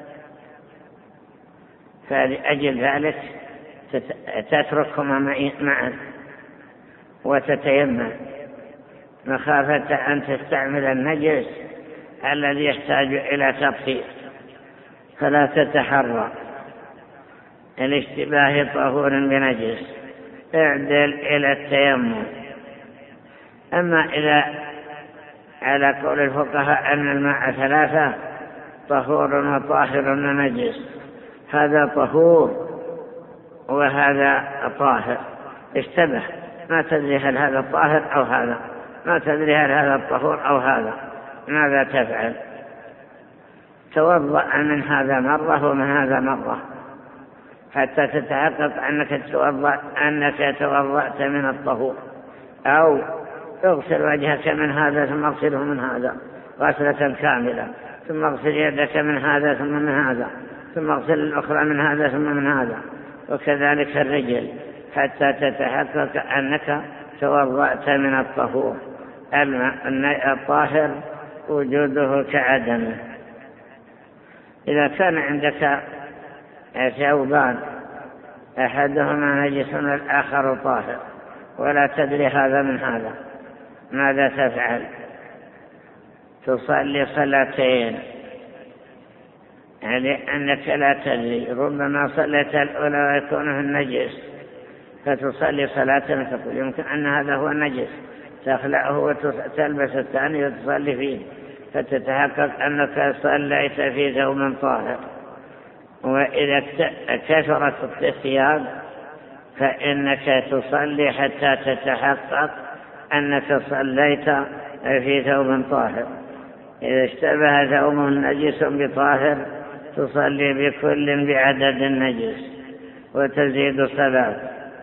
فلأجل ذلك تتركهما معا وتتيمم مخافة أن تستعمل النجس الذي يحتاج إلى تطهير، فلا تتحرى الاشتباه طهور بنجس، اعدل إلى التيمم أما إذا على قول الفقهاء أن الماء ثلاثة: طهور وطاهر ونجس، هذا طهور وهذا طاهر، اشتبه، ما تدري هل هذا الطاهر أو هذا، ما تدري هل هذا الطهور أو هذا، ماذا تفعل؟ توضأ من هذا مرة ومن هذا مرة حتى تتحقق أنك توضأت من الطهور، أو اغسل وجهك من هذا ثم اغسله من هذا غسلة كاملة، ثم اغسل يدك من هذا ثم من هذا، ثم اغسل الأخرى من هذا ثم من هذا، وكذلك الرجل حتى تتحقق أنك توضأت من الطهور. الطاهر وجوده كعدمه. إذا كان عندك ثوبان أحدهما نجس والآخر طاهر ولا تدري هذا من هذا، ماذا تفعل؟ تصلي صلاتين، يعني أنك لا تدري، ربما صليت الأولى ويكون النجس فتصلي صلاة وتقول يمكن أن هذا هو النجس، تخلعه وتلبس الثاني وتصلي فيه فتتحقق أنك صليت في ثوب طاهر. وإذا كثرت الثياب فإنك تصلي حتى تتحقق أنك صليت في ثوب طاهر. إذا اشتبه ثوب نجس بطاهر تصلي بكل بعدد النجس وتزيد الصلاة.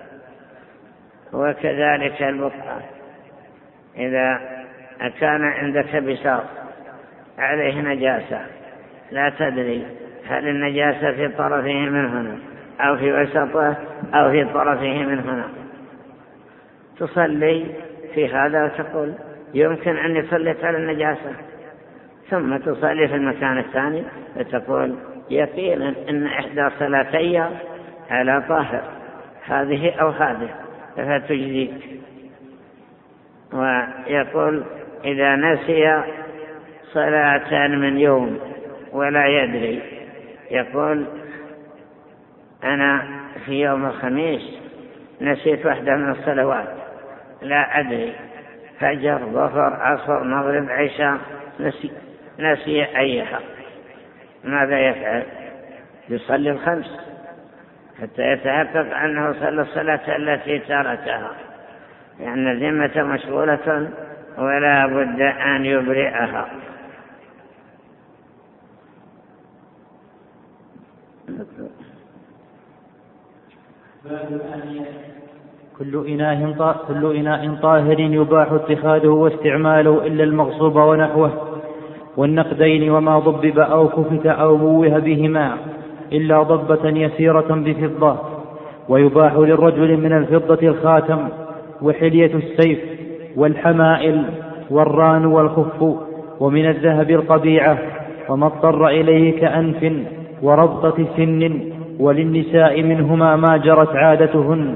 وكذلك البقعة، إذا كان عندك بساط عليه نجاسة لا تدري هل النجاسة في طرفه من هنا أو في وسطه أو في طرفه من هنا، تصلي في هذا وتقول يمكن أني صليت على النجاسة، ثم تصلي في المكان الثاني وتقول يقينا أن إحدى صلاتي على طاهر، هذه أو هذه، فتجزيك. ويقول إذا نسي صلاة من يوم ولا يدري، يقول أنا في يوم الخميس نسيت واحدة من الصلوات لا أدري، فجر ظهر عصر مغرب عشاء، نسي أيها، ماذا يفعل؟ يصلي الخمس حتى يتحقق أنه صلى الصلاة التي تركها، لأن الذمة مشغولة ولا بد أن يبرئها. كل إناء طاهر يباح اتخاذه واستعماله إلا المغصوب ونحوه والنقدين وما ضبب أو كفت أو موه بهما إلا ضبة يسيرة بفضة. ويباح للرجل من الفضة الخاتم وحلية السيف والحمائل والران والخف، ومن الذهب القبيعة وما اضطر إليه كأنف وربطة سن، وللنساء منهما ما جرت عادتهن.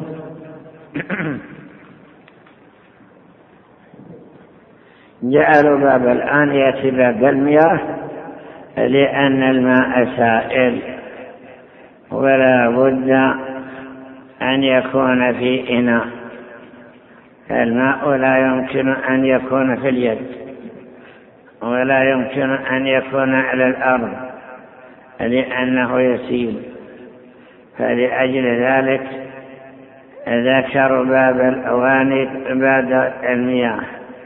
جعلوا باب الآنية باب المياه لأن الماء سائل ولا بد أن يكون في إناء. الماء لا يمكن أن يكون في اليد ولا يمكن أن يكون على الأرض لأنه يسيل، فلأجل ذلك ذكروا باب الأواني بعد المياه.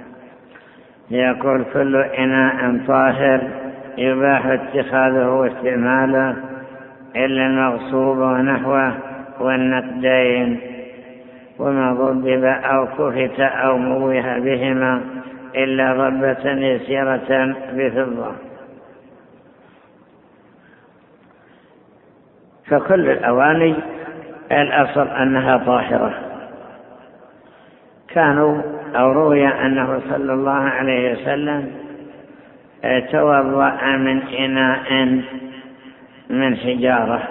يقول كل إناء طاهر يباح اتخاذه واستعماله إلا المغصوب ونحوه والنقدين وما ضبب أو كفت أو موه بهما إلا ضبة يسيرة بفضة. فكل الأواني الأصل أنها طاهرة. كانوا أو روي أنه صلى الله عليه وسلم توضأ من إناء من حجارة،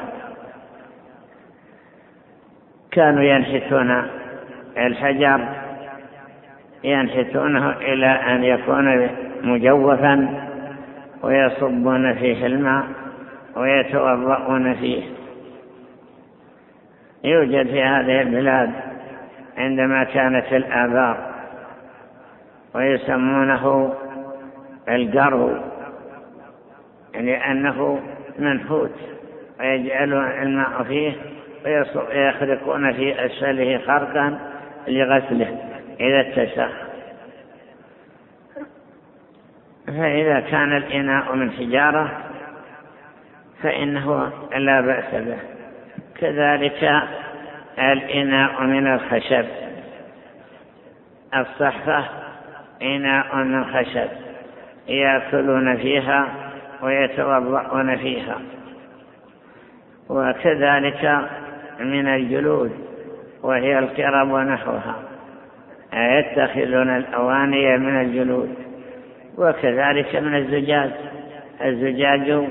كانوا ينحتون الحجر ينحتونه إلى أن يكون مجوفا ويصبون فيه الماء ويتوضؤون فيه. يوجد في هذه البلاد عندما كانت الآبار ويسمونه القرو لأنه منحوت، ويجعلون الماء فيه ويخرقون في أسفله خرقا لغسله إذا اتسخ. فإذا كان الإناء من حجارة فإنه لا بأس به. كذلك الإناء من الخشب، الصحفة إناء من خشب يأكلون فيها ويتوضؤون فيها. وكذلك من الجلود وهي القرب ونحوها، يتخذون الأواني من الجلود. وكذلك من الزجاج، الزجاج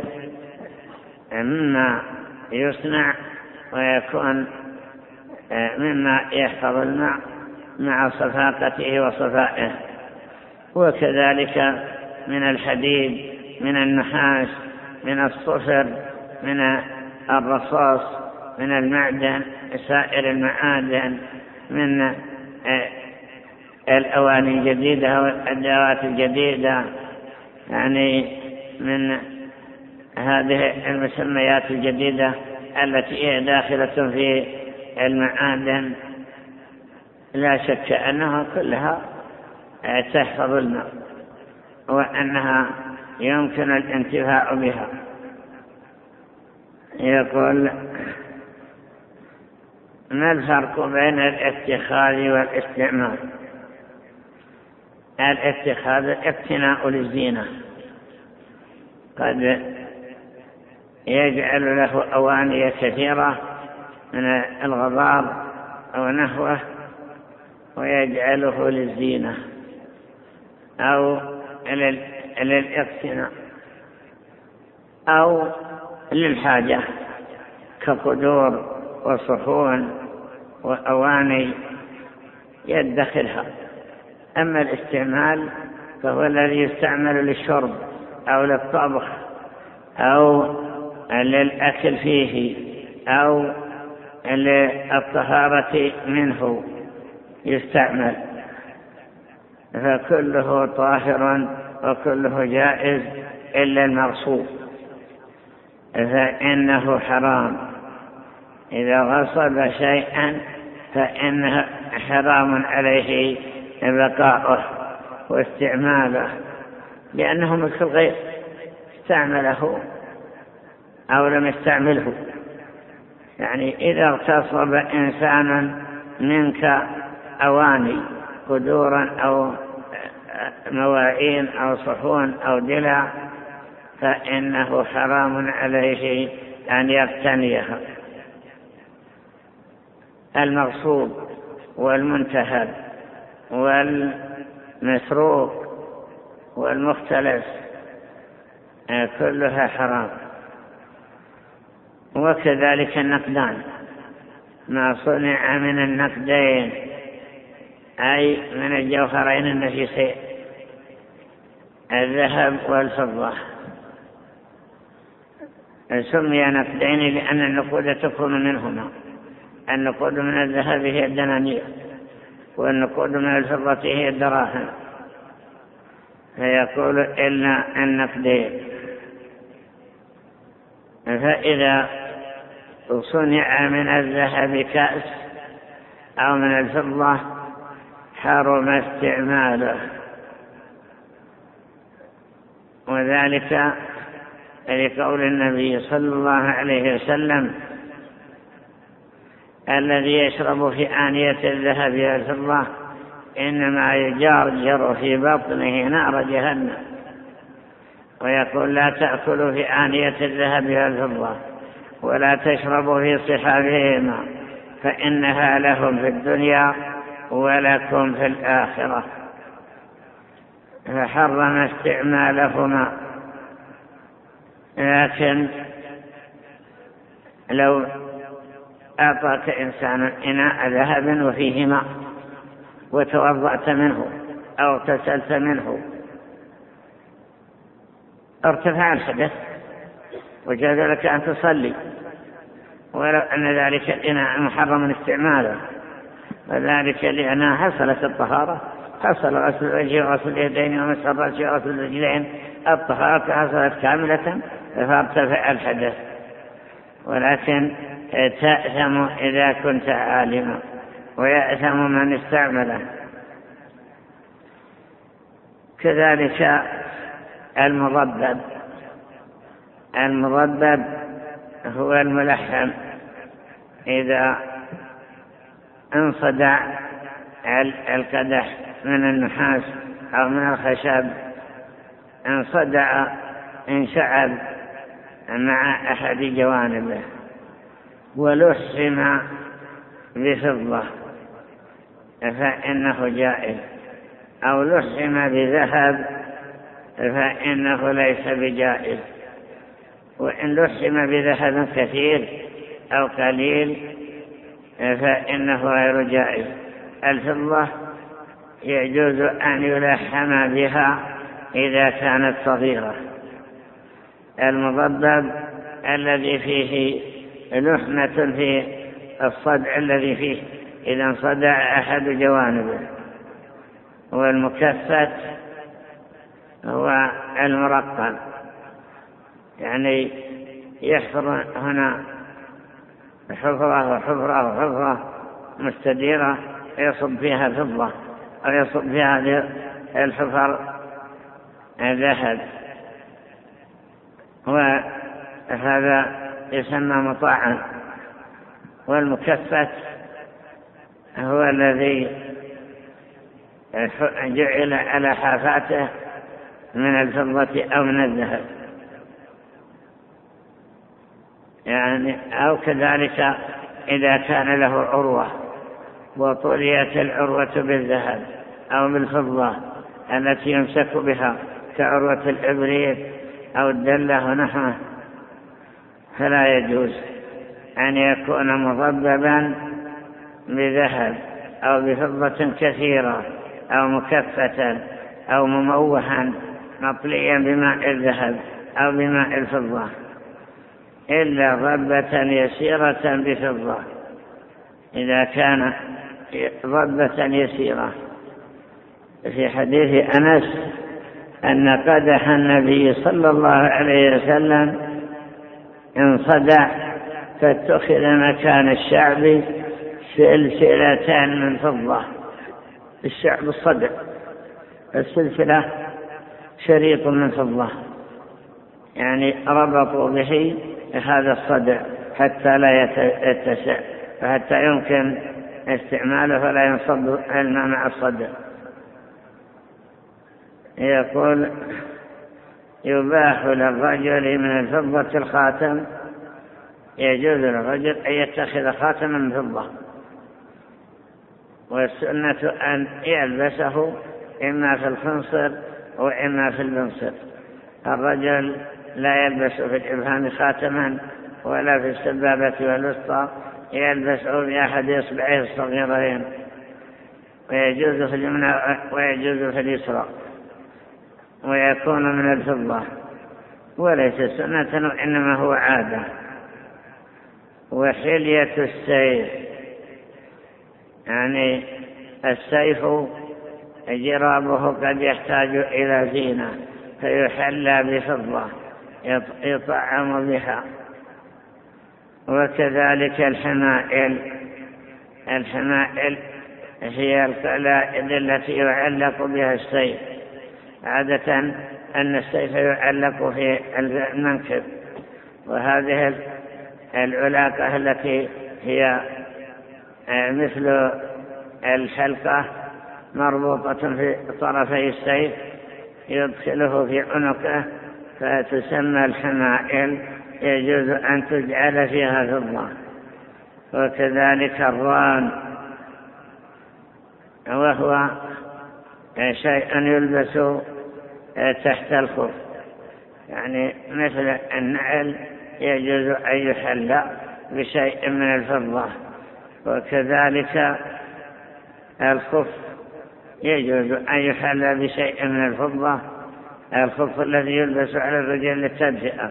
مما يصنع ويكون مما يحفظ الماء مع صفاقته وصفائه. وكذلك من الحديد، من النحاس، من الصفر، من الرصاص، من المعدن، سائر المعادن، من الأواني الجديدة والأدوات الجديدة، يعني من هذه المسميات الجديدة التي هي داخلة في المعادن. لا شك أنها كلها تحفظ الماء وأنها يمكن الانتفاع بها. يقول: ما الفرق بين الاتخاذ والاستعمال؟ الاتخاذ اقتناء للزينة، قد يجعل له أواني كثيرة من الغبار أو نحوه ويجعله للزينة أو للاقتناء أو للحاجة كقدور وصحون وأواني يدخلها. أما الاستعمال فهو الذي يستعمل للشرب أو للطبخ أو للأكل فيه أو للطهارة منه يستعمل، فكله طاهر وكله جائز إلا المغصوب فإنه حرام. إذا غصب شيئا فإنه حرام عليه بقاؤه واستعماله، لأنه مثل غير استعمله أو لم يستعمله. يعني إذا اغتصب إنسان منك أواني قدورا أو مواعين أو صحون أو دلع فإنه حرام عليه أن يقتنيها. المغصوب والمنتهب والمسروق والمختلس كلها حرام. وكذلك النقدان، ما صنع من النقدين أي من الجوهرين النفيسين الذهب والفضة، سمي نقدين لأن النقود تكون منهما. النقود من الذهب هي الدنانير والنقود من الفضة هي الدراهم، فيقول إلا النقدين. فإذا صنع من الذهب كأس أو من الفضة حرم استعماله، وذلك لقول النبي صلى الله عليه وسلم: الذي يشرب في آنية الذهب والفضة إنما يجرجر في بطنه نار جهنم. ويقول: لا تأكلوا في آنية الذهب والفضة ولا تشربوا في صحابهما فإنها لهم في الدنيا ولكم في الآخرة. فحرم استعمالهما. لكن لو أعطاك إنسان إناء ذهب وفيه ماء وتوضأت منه أو اغتسلت منه ارتفع الحدث وجاز لك أن تصلي، ولو أن ذلك الإناء محرم استعماله، وذلك لأنها حصلت الطهارة حصل غسل الوجه وغسل اليدين ومسح الرأس وغسل الرجلين، الطهارة حصلت كاملة فارتفع الحدث. ولكن تأثم إذا كنت عالما، ويأثم من استعمله. كذلك المضبب هو الملحم، إذا انصدع القدح من النحاس أو من الخشب، انشعب مع أحد جوانبه ولحم بفضة فإنه جائز، أو لحم بذهب فإنه ليس بجائز. وإن لحم بذهب كثير أو قليل فإنه غير جائز. الفضة يجوز أن يلحم بها إذا كانت صغيرة. المضبب الذي فيه لحمة في الصدع الذي فيه إذا انصدع أحد جوانبه. والمكفت هو المرقم، يعني يحفر هنا حفرة وحفرة وحفرة مستديرة يصب فيها فضة أو يصب فيها الحفر ذهب، وهذا يسمى مطاعا. والمكفت هو الذي جعل على حافاته من الفضة أو من الذهب، يعني أو كذلك إذا كان له عروة وطليت العروة بالذهب أو بالفضة التي يمسك بها كعروة الإبريق أو الدلة ونحوه، فلا يجوز أن يكون مضببا بذهب أو بفضة كثيرة أو مكفة أو مموها مطليا بماء الذهب أو بماء الفضة، إلا ضبة يسيرة بفضة. إذا كان ضبة يسيرة، في حديث أنس أن قدح النبي صلى الله عليه وسلم انصدع فاتخذ مكان الشعب سلسلة من فضة. الشعب الصدع، السلسلة شريط من فضة، يعني ربطوا به هذا الصدع حتى لا يتسع، فحتى يمكن استعماله فلا ينصب الماء مع الصدع. يقول يباح للرجل من الفضة الخاتم، يجوز للرجل أن يتخذ خاتما من فضة، والسنة أن يلبسه إما في الخنصر وإما في البنصر. الرجل لا يلبس في الإبهام خاتما ولا في السبابة والوسطى، يلبسه بأحد إصبعيه الصغيرين، ويجوز في اليمنى ويجوز في اليسرى، ويكون من الفضة وليس سنة وإنما هو عادة. وحلية السيف، يعني السيف جرابه قد يحتاج إلى زينة فيحلى بفضة يطعم بها. وكذلك الحمائل هي القلائد التي يعلق بها السيف. عادة أن السيف يعلق في المنكب، وهذه العلاقة التي هي مثل الحلقة مربوطة في طرفي السيف يدخله في عنقه فتسمى الحمائل، يجوز أن تجعل فيها فضة. وكذلك الران، وهو شيء يلبس تحت الخف، يعني مثل النعل يجوز أن يحل بشيء من الفضة. وكذلك الخف يجوز أن يحل بشيء من الفضة، الخف الذي يلبس على الرجل للتدفئة.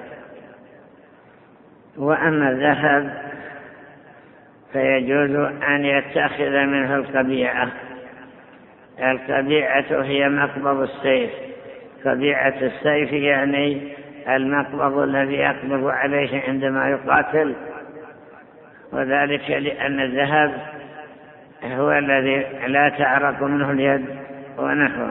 وأما الذهب فيجوز أن يتخذ منه القبيعة، القبيعة هي مقبض السيف. قبيعة السيف يعني المقبض الذي يقبض عليه عندما يقاتل، وذلك لأن الذهب هو الذي لا تعرق منه اليد ونحوه.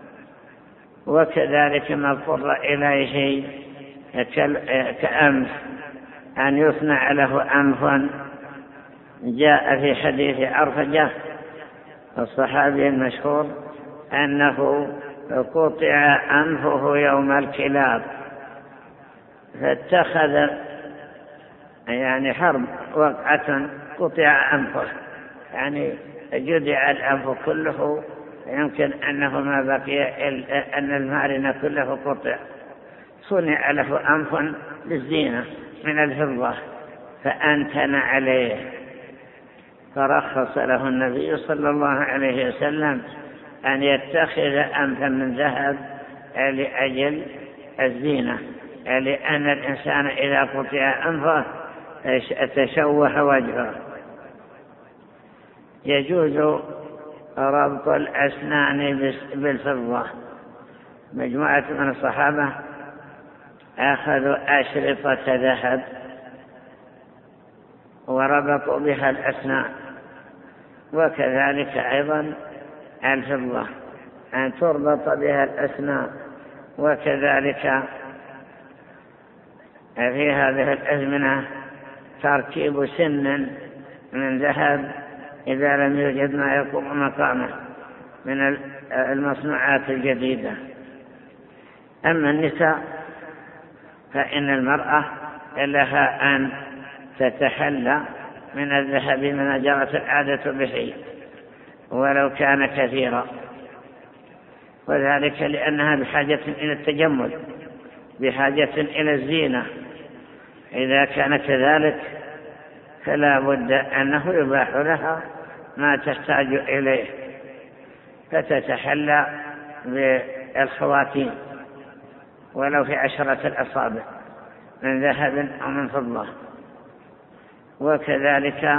وكذلك ما اضطر إليه كأنف، أن يصنع له أنف. جاء في حديث عرفجة الصحابي المشهور أنه قطع أنفه يوم الكلاب، فاتخذ يعني حرب وقعة قطع أنفه، يعني جدع الأنف كله، يمكن أنه ما بقي أن المارن كله قطع. صنع له أنف للزينة من الفضة فأنتن عليه، فرخص له النبي صلى الله عليه وسلم أن يتخذ أنفا من ذهب لأجل الزينة، لأن الإنسان إذا قطع أنفه تشوه وجهه. يجوز ربط الأسنان بالفضة. مجموعة من الصحابة أخذوا أشرطة ذهب وربطوا بها الأسنان، وكذلك أيضا الفضة أن تربط بها الأسنان. وكذلك في هذه الأزمنة تركيب سن من ذهب إذا لم يوجد ما يقوم مقامه من المصنوعات الجديدة. أما النساء فإن المرأة لها أن تتحلى من الذهب من جرت العادة به ولو كان كثيرا، وذلك لأنها بحاجة إلى التجمل، بحاجة إلى الزينة. إذا كان كذلك فلا بد أنه يباح لها ما تحتاج إليه، فتتحلى بالخواتيم ولو في 10 الأصابع من ذهب أو من فضة. وكذلك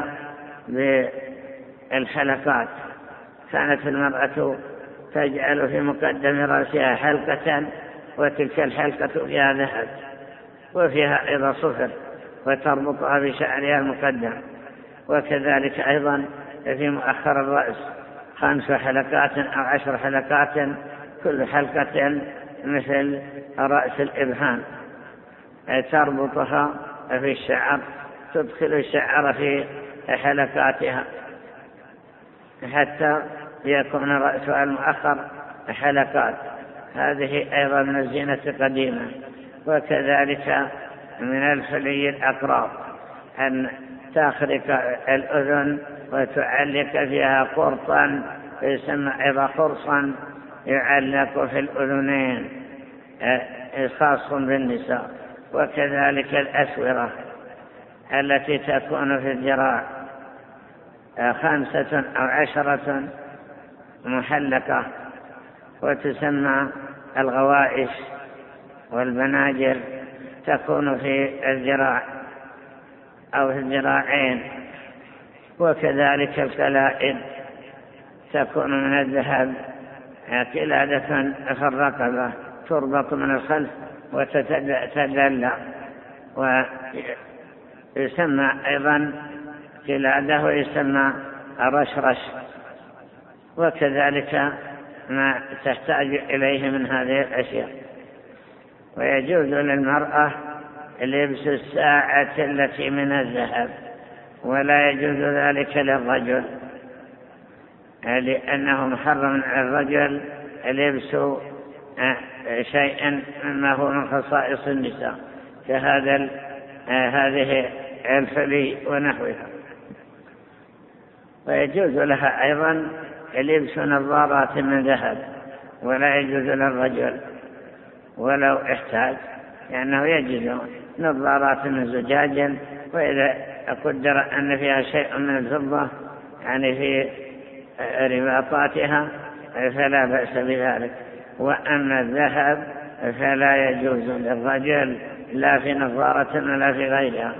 بالحلقات، كانت المرأة تجعل في مقدم رأسها حلقة، وتلك الحلقة فيها ذهب وفيها أيضا صفر، وتربطها بشعرها المقدم. وكذلك أيضا في مؤخر الرأس 5 حلقات أو 10 حلقات، كل حلقة مثل رأس الإبهام، تربطها في الشعر، تدخل الشعر في حلقاتها حتى يكون رأسها المؤخر حلقات. هذه أيضا من الزينة القديمة. وكذلك من الحلي الأقراط أن تخرق الأذن وتعلق فيها قرطا يسمى أيضا خرصا يعلق في الأذنين، خاص بالنساء. وكذلك الأسورة التي تكون في الذراع 5 أو 10 محلقة، وتسمى الغوائش. والبناجر تكون في الذراع أو في الذراعين. وكذلك الكلائد تكون من الذهب، قلادة في الرقبة تربط من الخلف وتتدلى، ويسمى أيضا قلادة ويسمى رشرش. وكذلك ما تحتاج إليه من هذه الأشياء. ويجوز للمرأة لبس الساعة التي من الذهب، ولا يجوز ذلك للرجل، لأنه محرم على الرجل لبس شيء مما هو من خصائص النساء هذه الحلي ونحوها. ويجوز لها أيضا لبس نظارات من ذهب، ولا يجوز للرجل ولو احتاج، لأنه يجد نظارات من زجاج، وإذا قدر أن فيها شيء من الفضة يعني في رباطاتها فلا بأس بذلك. وأما الذهب فلا يجوز للرجل لا في نظارة ولا في غيرها.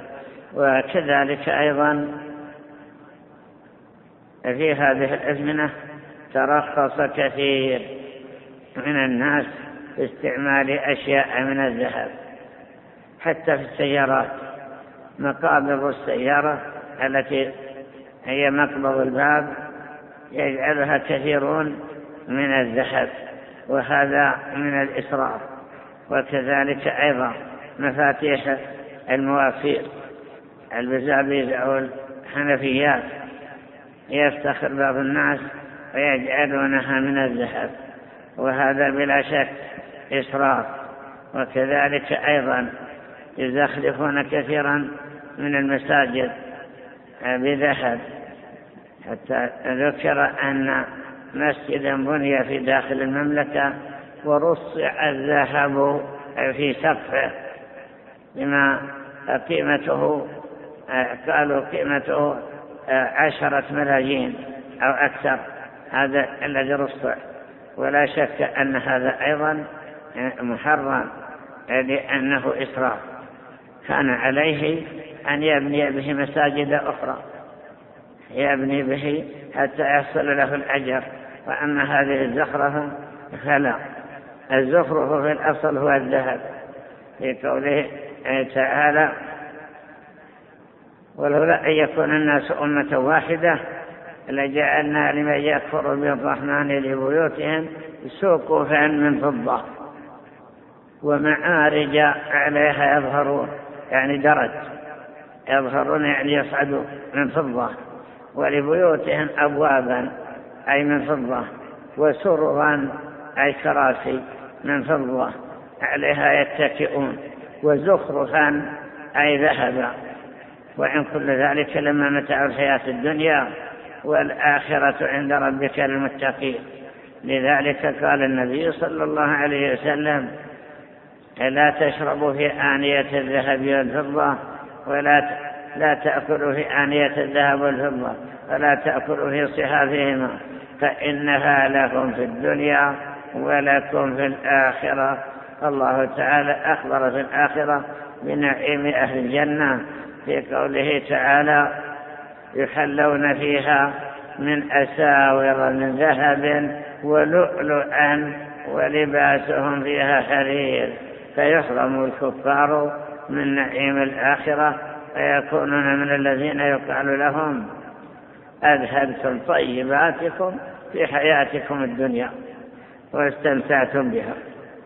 وكذلك أيضا في هذه الأزمنة ترخص كثير من الناس في استعمال أشياء من الذهب، حتى في السيارات مقابض السيارة التي هي مقبض الباب يجعلها كثيرون من الذهب، وهذا من الإسراف. وكذلك أيضا مفاتيح المواسير، البزابيز أو الحنفيات، يفتخر بعض الناس ويجعلونها من الذهب، وهذا بلا شك إسراف. وكذلك أيضا يزخرفون كثيرا من المساجد بذهب، حتى ذكر أن مسجدا بني في داخل المملكة ورصع الذهب في سقفه بما قيمته، قالوا قيمته 10 ملايين أو أكثر، هذا الذي رصع. ولا شك أن هذا أيضا محرم لأنه إسراف. كان عليه أن يبني به مساجد أخرى، يبني به حتى يحصل له الأجر. وأما هذه الزخرفة فلا، الزخرف في الأصل هو الذهب، في قوله تعالى: ولولا أن يكون الناس أمة واحدة لجعلنا لمن يكفر بالرحمن لبيوتهم سقفا من فضة ومعارج عليها يظهرون، يعني درج يظهرون يعني يصعدون من فضة، ولبيوتهم أبوابا أي من فضة، وسررا أي كراسي من فضة عليها يتكئون، وزخرفا أي ذهبا. وإن كل ذلك لما متاع الحياة الدنيا، والآخرة عند ربك للمتقين. لذلك قال النبي صلى الله عليه وسلم: لا تشربوا في آنية الذهب والفضة، لا تأكلوا في آنية الذهب والفضة، ولا تأكلوا في صحافهما، فإنها لكم في الدنيا ولكم في الآخرة. الله تعالى أخبر في الآخرة بنعيم أهل الجنة في قوله تعالى: يحلون فيها من أساور من ذهب ولؤلؤا ولباسهم فيها حرير. فيحرم الكفار من نعيم الآخرة ويكونون من الذين يقال لهم: أذهبتم طيباتكم في حياتكم الدنيا واستمتعتم بها.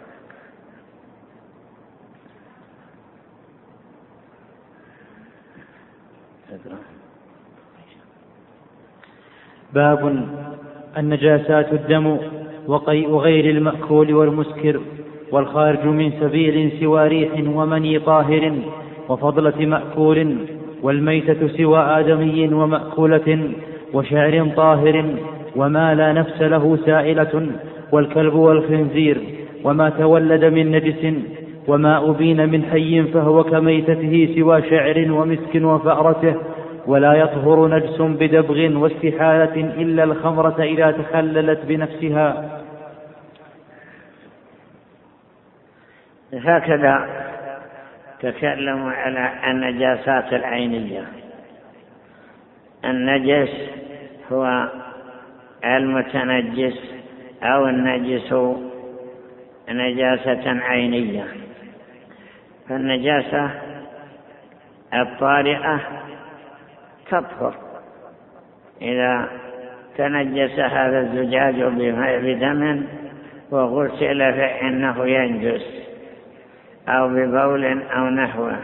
باب النجاسات: الدم وقيء غير المأكول والمسكر، والخارج من سبيل سوى ريح ومني طاهر وفضلة مأكول، والميتة سوى آدمي ومأكولة وشعر طاهر، وما لا نفس له سائلة، والكلب والخنزير، وما تولد من نجس، وما أبين من حي فهو كميتته سوى شعر ومسك وفأرته. ولا يطهر نجس بدبغ واستحالة إلا الخمرة إذا تخللت بنفسها. هكذا تكلموا على النجاسات العينية. النجس هو المتنجس أو النجس نجاسة عينية. فالنجاسة الطارئة تطهر إذا تنجس هذا الزجاج بدم وغسل فإنه ينجس، أو ببول أو نحوه.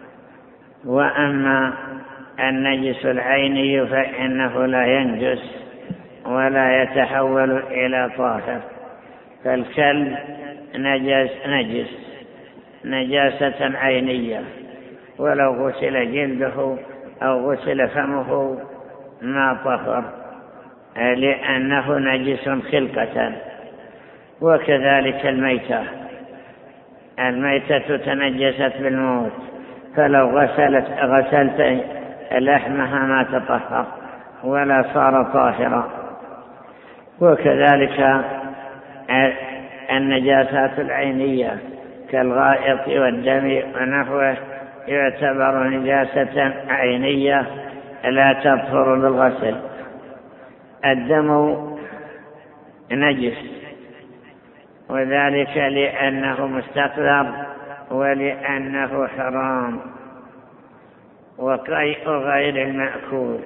وأما النجس العيني فإنه لا ينجس ولا يتحول إلى طاهر. فالكلب نجس نجاسة عينية، ولو غسل جلده أو غسل فمه ما طهر، لأنه نجس خلقة. وكذلك الميتة تنجست بالموت، فلو غسلت لحمها ما تطهر ولا صار طاهرا. وكذلك النجاسات العينية كالغائط والدم ونحوه يعتبر نجاسة عينية لا تطهر بالغسل. الدم نجس، وذلك لأنه مستقذر ولأنه حرام. وقيء غير المأكول،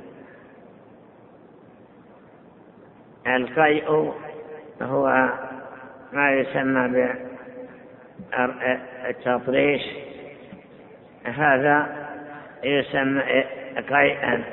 القيء هو ما يسمى بالتطريش، هذا يسمى قيئا.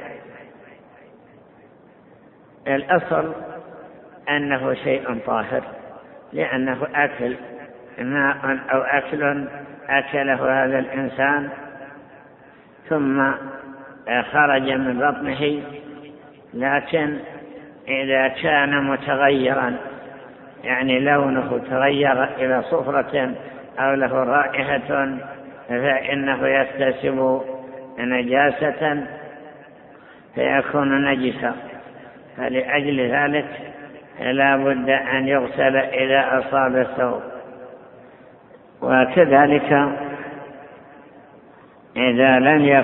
الأصل أنه شيء طاهر، لأنه أكل ماء أو أكل أكله هذا الإنسان ثم خرج من بطنه، لكن إذا كان متغيرا يعني لونه تغير إلى صفرة أو له رائحة فإنه يكتسب نجاسة فيكون نجسا، فلأجل ذلك لا بد أن يغسل إذا أصاب الثوب. وكذلك إذا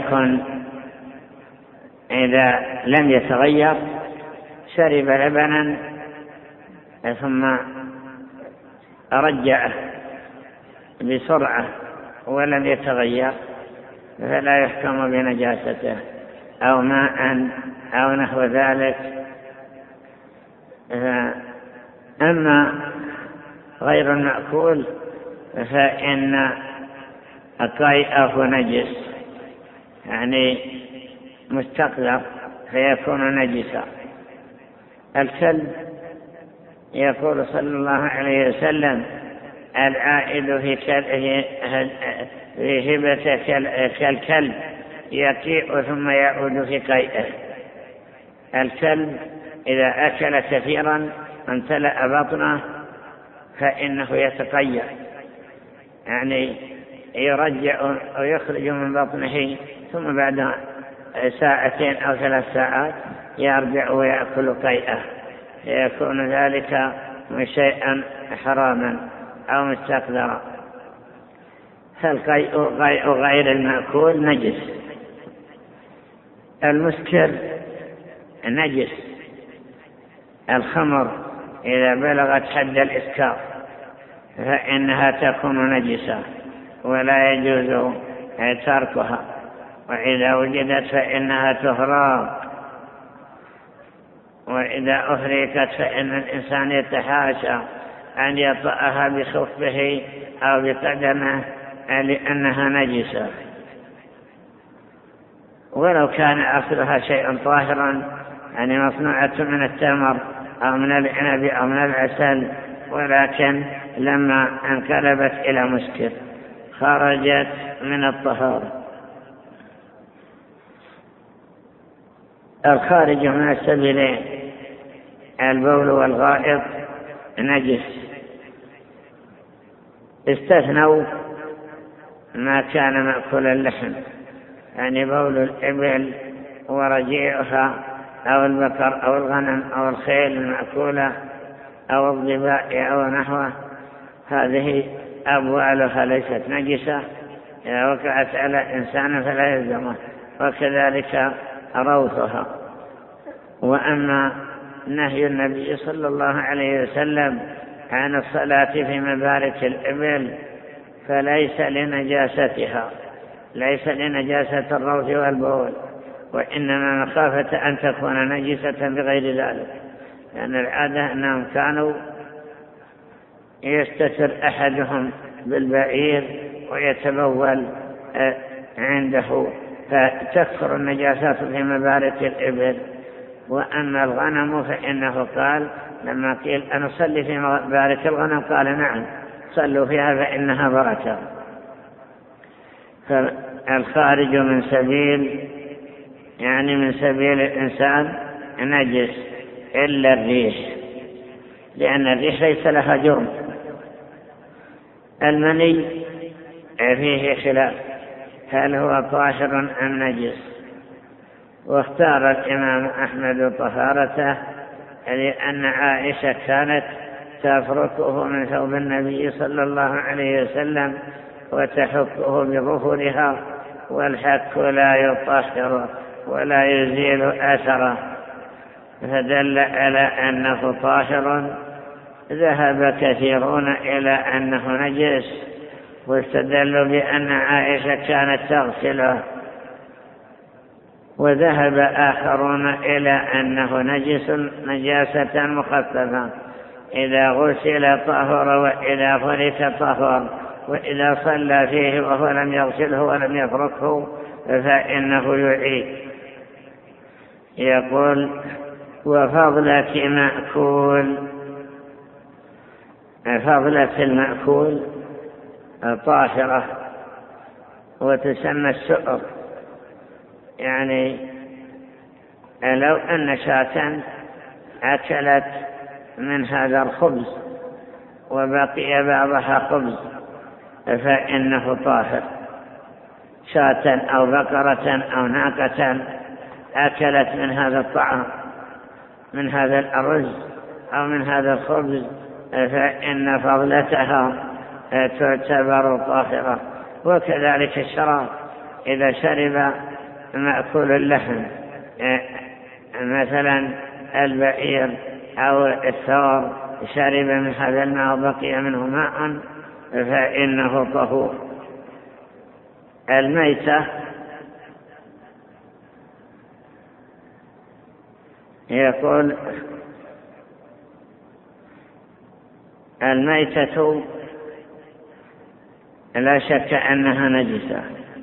لم يتغير شرب لبنا ثم رجعه بسرعة ولم يتغير فلا يحكم بنجاسته، أو ماء أو نحو ذلك. أما غير المأكول فإن قيئه نجس، يعني مستقذر فيكون نجسا. الكلب يقول صلى الله عليه وسلم: العائد في هبة كالكلب يقيء ثم يعود في قيئه. الكلب إذا أكل كثيرا امتلأ بطنه فإنه يتقيأ، يعني يرجع أو يخرج من بطنه ثم بعد ساعتين أو 3 ساعات يرجع ويأكل قيئه، يكون ذلك شيئا حراما أو مستقذرا. فالقيء غير المأكول نجس. المسكر نجس. الخمر إذا بلغت حد الإسكار فإنها تكون نجسة ولا يجوز تركها، وإذا وجدت فإنها تهراق، وإذا أهريكت فإن الإنسان يتحاشى أن يطأها بخفه أو بقدمه لأنها نجسة، ولو كان أصلها شيء طاهرا، يعني مصنوعة من التمر أو من العنب أو من العسل، ولكن لما انقلبت إلى مسكر خرجت من الطهارة. الخارج من السبيلين البول والغائط نجس. استثنوا ما كان مأكل اللحم، يعني بول الإبل ورجيعها أو البقر أو الغنم أو الخيل المأكولة أو الضباء أو نحوه، هذه أبوالها ليست نجسة، إذا وقعت على إنسان فلا يلزمه، وكذلك روثها. وأما نهي النبي صلى الله عليه وسلم عن الصلاة في مبارك الإبل فليس لنجاستها، ليس لنجاسة الروث والبول، وإنما مخافة أن تكون نجسة بغير ذلك، لأن العادة أنهم كانوا يستتر أحدهم بالبعير ويتبول عنده فتكثر النجاسات في مبارك الإبل. وأما الغنم فإنه قال لما قيل أن أصلي في مبارك الغنم قال نعم صلوا فيها فإنها بركة. فالخارج من سبيل يعني من سبيل الإنسان نجس إلا الريح، لأن الريح ليس لها جرم. المني فيه خلاف هل هو طاهر أم نجس، واختار الإمام أحمد طهارته لأن عائشة كانت تفركه من ثوب النبي صلى الله عليه وسلم وتحكه بظهرها، والحك لا يطهر ولا يزيل أثره، فدل على أنه طاهر. ذهب كثيرون إلى أنه نجس، واستدلوا بأن عائشة كانت تغسله، وذهب آخرون إلى أنه نجاسة مخففة، إذا غسل طهر وإذا فرك طهر، وإذا صلى فيه وهو لم يغسله ولم يفركه فإنه يعيد. يقول: وفضلة مأكول، فضلة المأكول طاهرة وتسمى السؤر. يعني لو أن شاة أكلت من هذا الخبز وبقي بعضها خبز فإنه طاهر. شاة أو بقرة أو ناقة أكلت من هذا الطعام، من هذا الأرز أو من هذا الخبز، فإن فضلتها تعتبر طاهرة. وكذلك الشراب، إذا شرب مأكول اللحم مثلا البعير أو الثور، شرب من هذا الماء وبقي منه ماء فإنه طهور. الميتة يقول: الميتة لا شك أنها نجسة.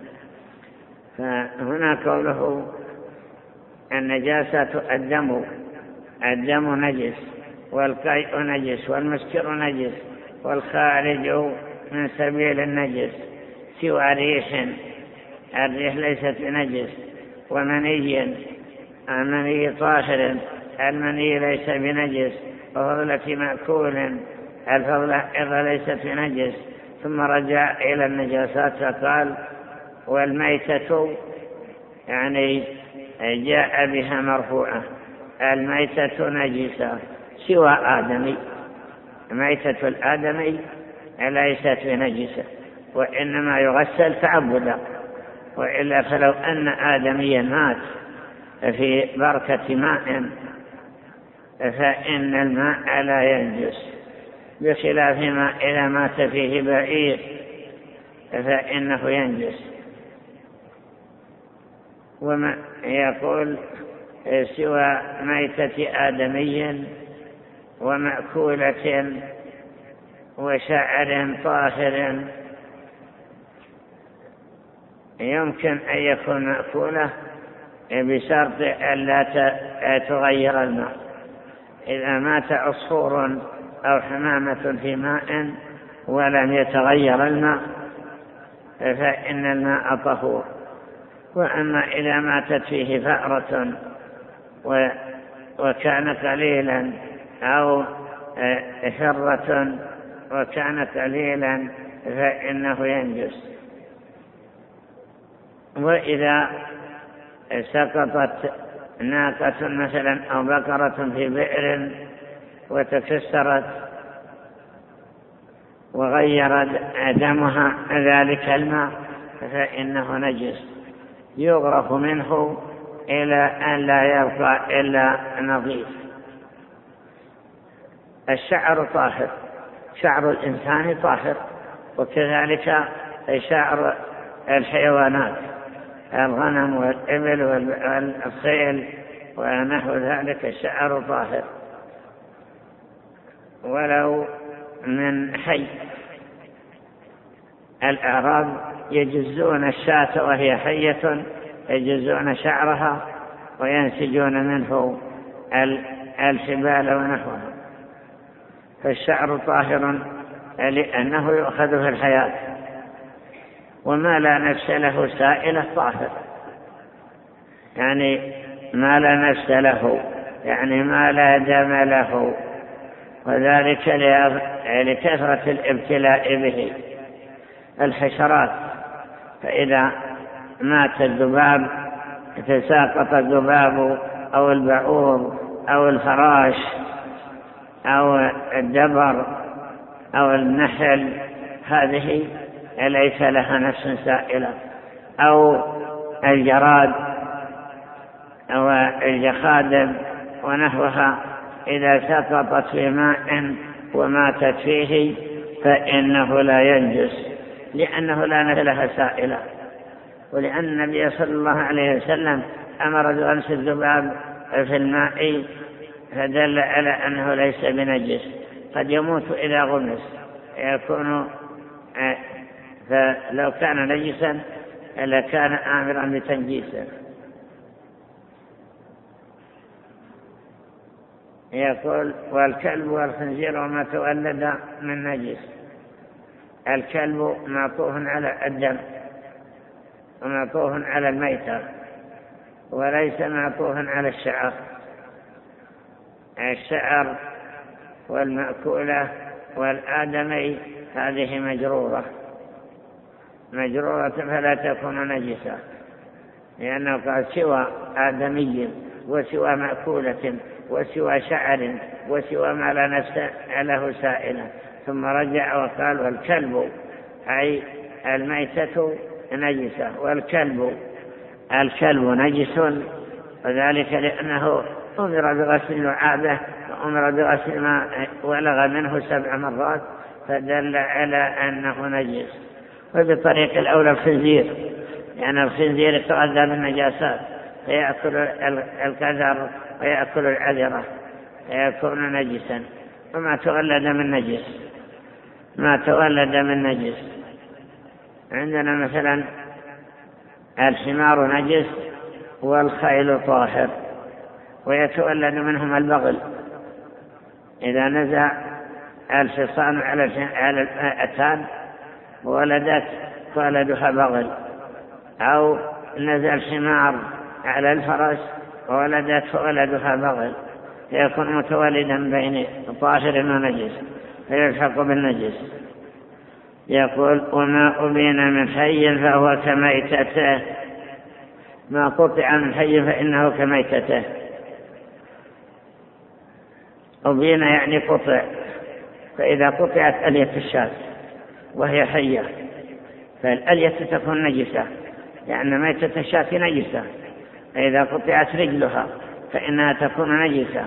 فهنا قوله النجاسة الدم نجس، والقيء نجس، والمسكر نجس، والخارج من سبيل النجس سوى ريح، الريح ليست بنجس، ومني، المني طاهر، المني ليس بنجس، وفضلة مأكول، الفضلة أيضا ليست بنجس. ثم رجع إلى النجاسات فقال: والميتة، يعني جاء بها مرفوعة، الميتة نجسة سوى آدمي. ميتة الآدمي ليست بنجسة، وإنما يغسل تعبدا، وإلا فلو أن آدميا مات في بركة ماء فإن الماء لا ينجس، بخلاف ما إذا مات فيه بعير فإنه ينجس. وما يقول: سوى ميتة آدمي ومأكولة وشعر طاهر. يمكن أن يكون مأكولة بشرط ألا تغير الماء. إذا مات عصفور أو حمامة في ماء ولم يتغير الماء فإن الماء طهور. وأما إذا ماتت فيه فأرة وكان قليلا، أو حرة وكان قليلا، فإنه ينجس. وإذا سقطت ناقة مثلا أو بقرة في بئر وتكسرت وغير دمها ذلك الماء فإنه نجس، يغرف منه إلى أن لا يبقى إلا نظيف. الشعر طاهر، شعر الإنسان طاهر، وكذلك شعر الحيوانات، الغنم والإبل والخيل ونحو ذلك، الشعر طاهر ولو من حي. الأعراب يجزون الشاة وهي حية، يجزون شعرها وينسجون منه الحبال ونحوها. فالشعر طاهر لأنه يؤخذ في الحياة، وما لا نفس له سائلة طاهر، يعني ما لا نفس له، يعني ما لا دم له، وذلك لكثرة الابتلاء به. الحشرات، فإذا مات الذباب تساقط الذباب أو البعوض أو الفراش أو الدبر أو النحل، هذه ليس لها نفس سائلة، أو الجراد أو الجخادم، ونحوها إذا سقطت في ماء وماتت فيه فإنه لا ينجس، لأنه لا نفس لها سائلة، ولأن النبي صلى الله عليه وسلم أمر بغمس الذباب في الماء فدل على أنه ليس بنجس، قد يموت إذا غمس يكون، فلو كان نجسا لكان آمرا بتنجيسه. يقول والكلب والخنزير وما تولد من نجس. الكلب معطوف على الدم ومعطوف على الميتة وليس معطوف على الشعر. الشعر والمأكولة والآدمي هذه مجرورة فلا تكون نجسة، لأنه قال سوى آدمي وسوى مأكولة وسوى شعر وسوى ما لا نفس له سائلة، ثم رجع وقال والكلب أي الميتة نجسة، الكلب نجس، وذلك لأنه أمر بغسل اللعابة وأمر بغسل ما ولغ منه 7 مرات فدل على أنه نجس. وبطريق الأولى الخنزير، يعني الخنزير يتغذى بالنجاسات فيأكل الكذر ويأكل العذرة فيكون نجسا. وما تولد من نجس عندنا مثلا الحمار نجس والخيل طاهر، ويتولد منهم البغل. إذا نزع الحصان على الأتان ولدت ولدها بغل، أو نزع الحمار على الفرس ولدت ولدها بغل، فيكون متولدا بين طاهر ونجس فيلحق بالنجس. يقول وما أبين من حي فهو كميتته، ما قطع من حي فإنه كميتته. أبين يعني قطع، فإذا قطعت ألية الشاة وهي حية فالألية تكون نجسة، لأن ميتة الشاة نجسة، فإذا قطعت رجلها فإنها تكون نجسة.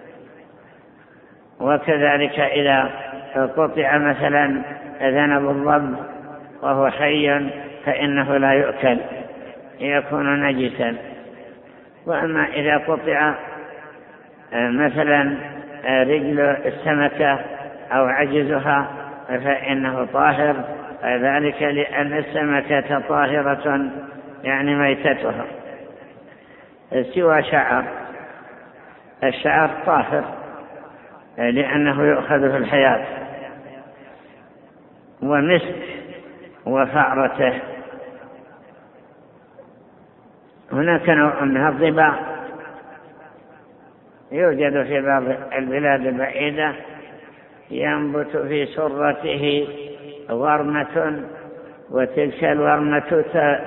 وكذلك إذا قطع مثلا ذنب الضب وهو حي فإنه لا يؤكل يكون نجسا. وأما إذا قطع مثلا رجل السمكة أو عجزها فإنه طاهر، ذلك لأن السمكة طاهرة يعني ميتتها. سوى الشعر طاهر لأنه يؤخذ في الحياة، ومسك وفعرته. هناك نوع من الضباع يوجد في بعض البلاد البعيدة ينبت في سرته ورمة، وتلك الورمة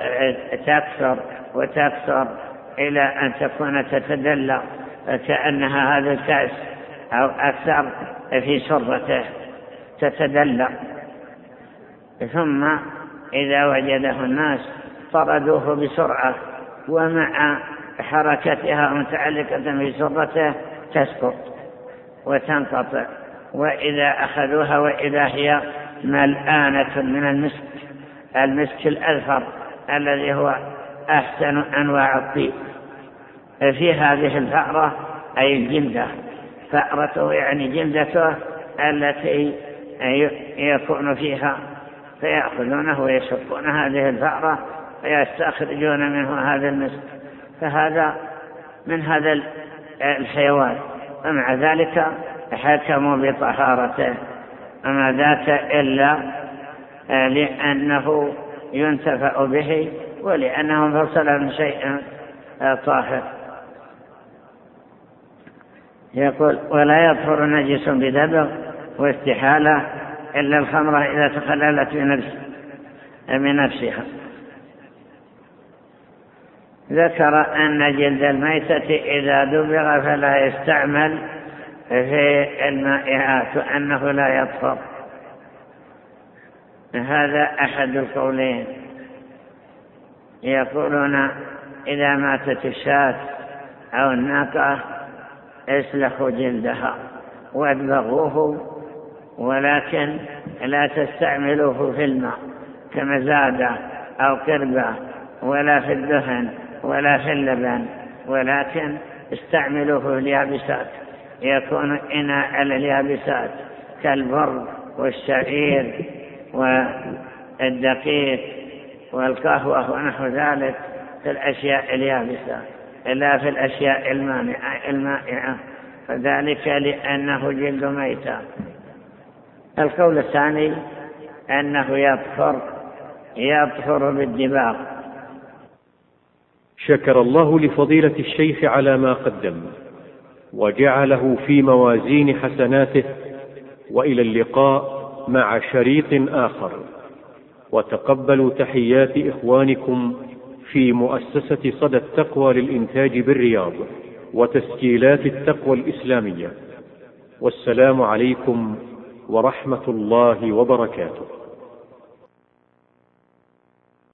تكثر إلى أن تكون تتدلى كأنها هذا الكأس أو أكثر في سرته تتدلى، ثم إذا وجده الناس طردوه بسرعة، ومع حركتها متعلقة في سرته تسقط وتنقطع، وإذا أخذوها وإذا هي ملآنة من المسك الأذفر الذي هو أحسن أنواع الطيب. في هذه الفأرة أي الجلدة، فأرته يعني جلدته التي يكون فيها، فيأخذونه ويشقون هذه الفأرة ويستخرجون منه هذا المسك، فهذا من هذا الحيوان، ومع ذلك حكموا بطهارته، وما ذاك إلا لأنه ينتفع به ولأنه فصل من شيء طاهر. يقول ولا يطهر نجس بدبغ واستحالة إلا الخمرة إذا تخللت بنفسها. ذكر أن جلد الميتة إذا دبغ فلا يستعمل في المائعات وأنه لا يطهر. هذا أحد القولين. يقولون إذا ماتت الشاة أو الناقة اسلخوا جلدها وادبغوه، ولكن لا تستعملوه في الماء كمزادة أو كربة، ولا في الدهن ولا في اللبن، ولكن استعملوه في اليابسات، يكون إناء اليابسات كالبر والشعير والدقيق والقهوة ونحو ذلك في الأشياء اليابسة، لا في الأشياء المائعة، فذلك لأنه جلد ميتة. القول الثاني أنه يطهر بالدباغ. شكر الله لفضيلة الشيخ على ما قدم وجعله في موازين حسناته، وإلى اللقاء مع شريط آخر، وتقبلوا تحيات إخوانكم في مؤسسة صدى التقوى للإنتاج بالرياض وتسجيلات التقوى الإسلامية، والسلام عليكم ورحمة الله وبركاته.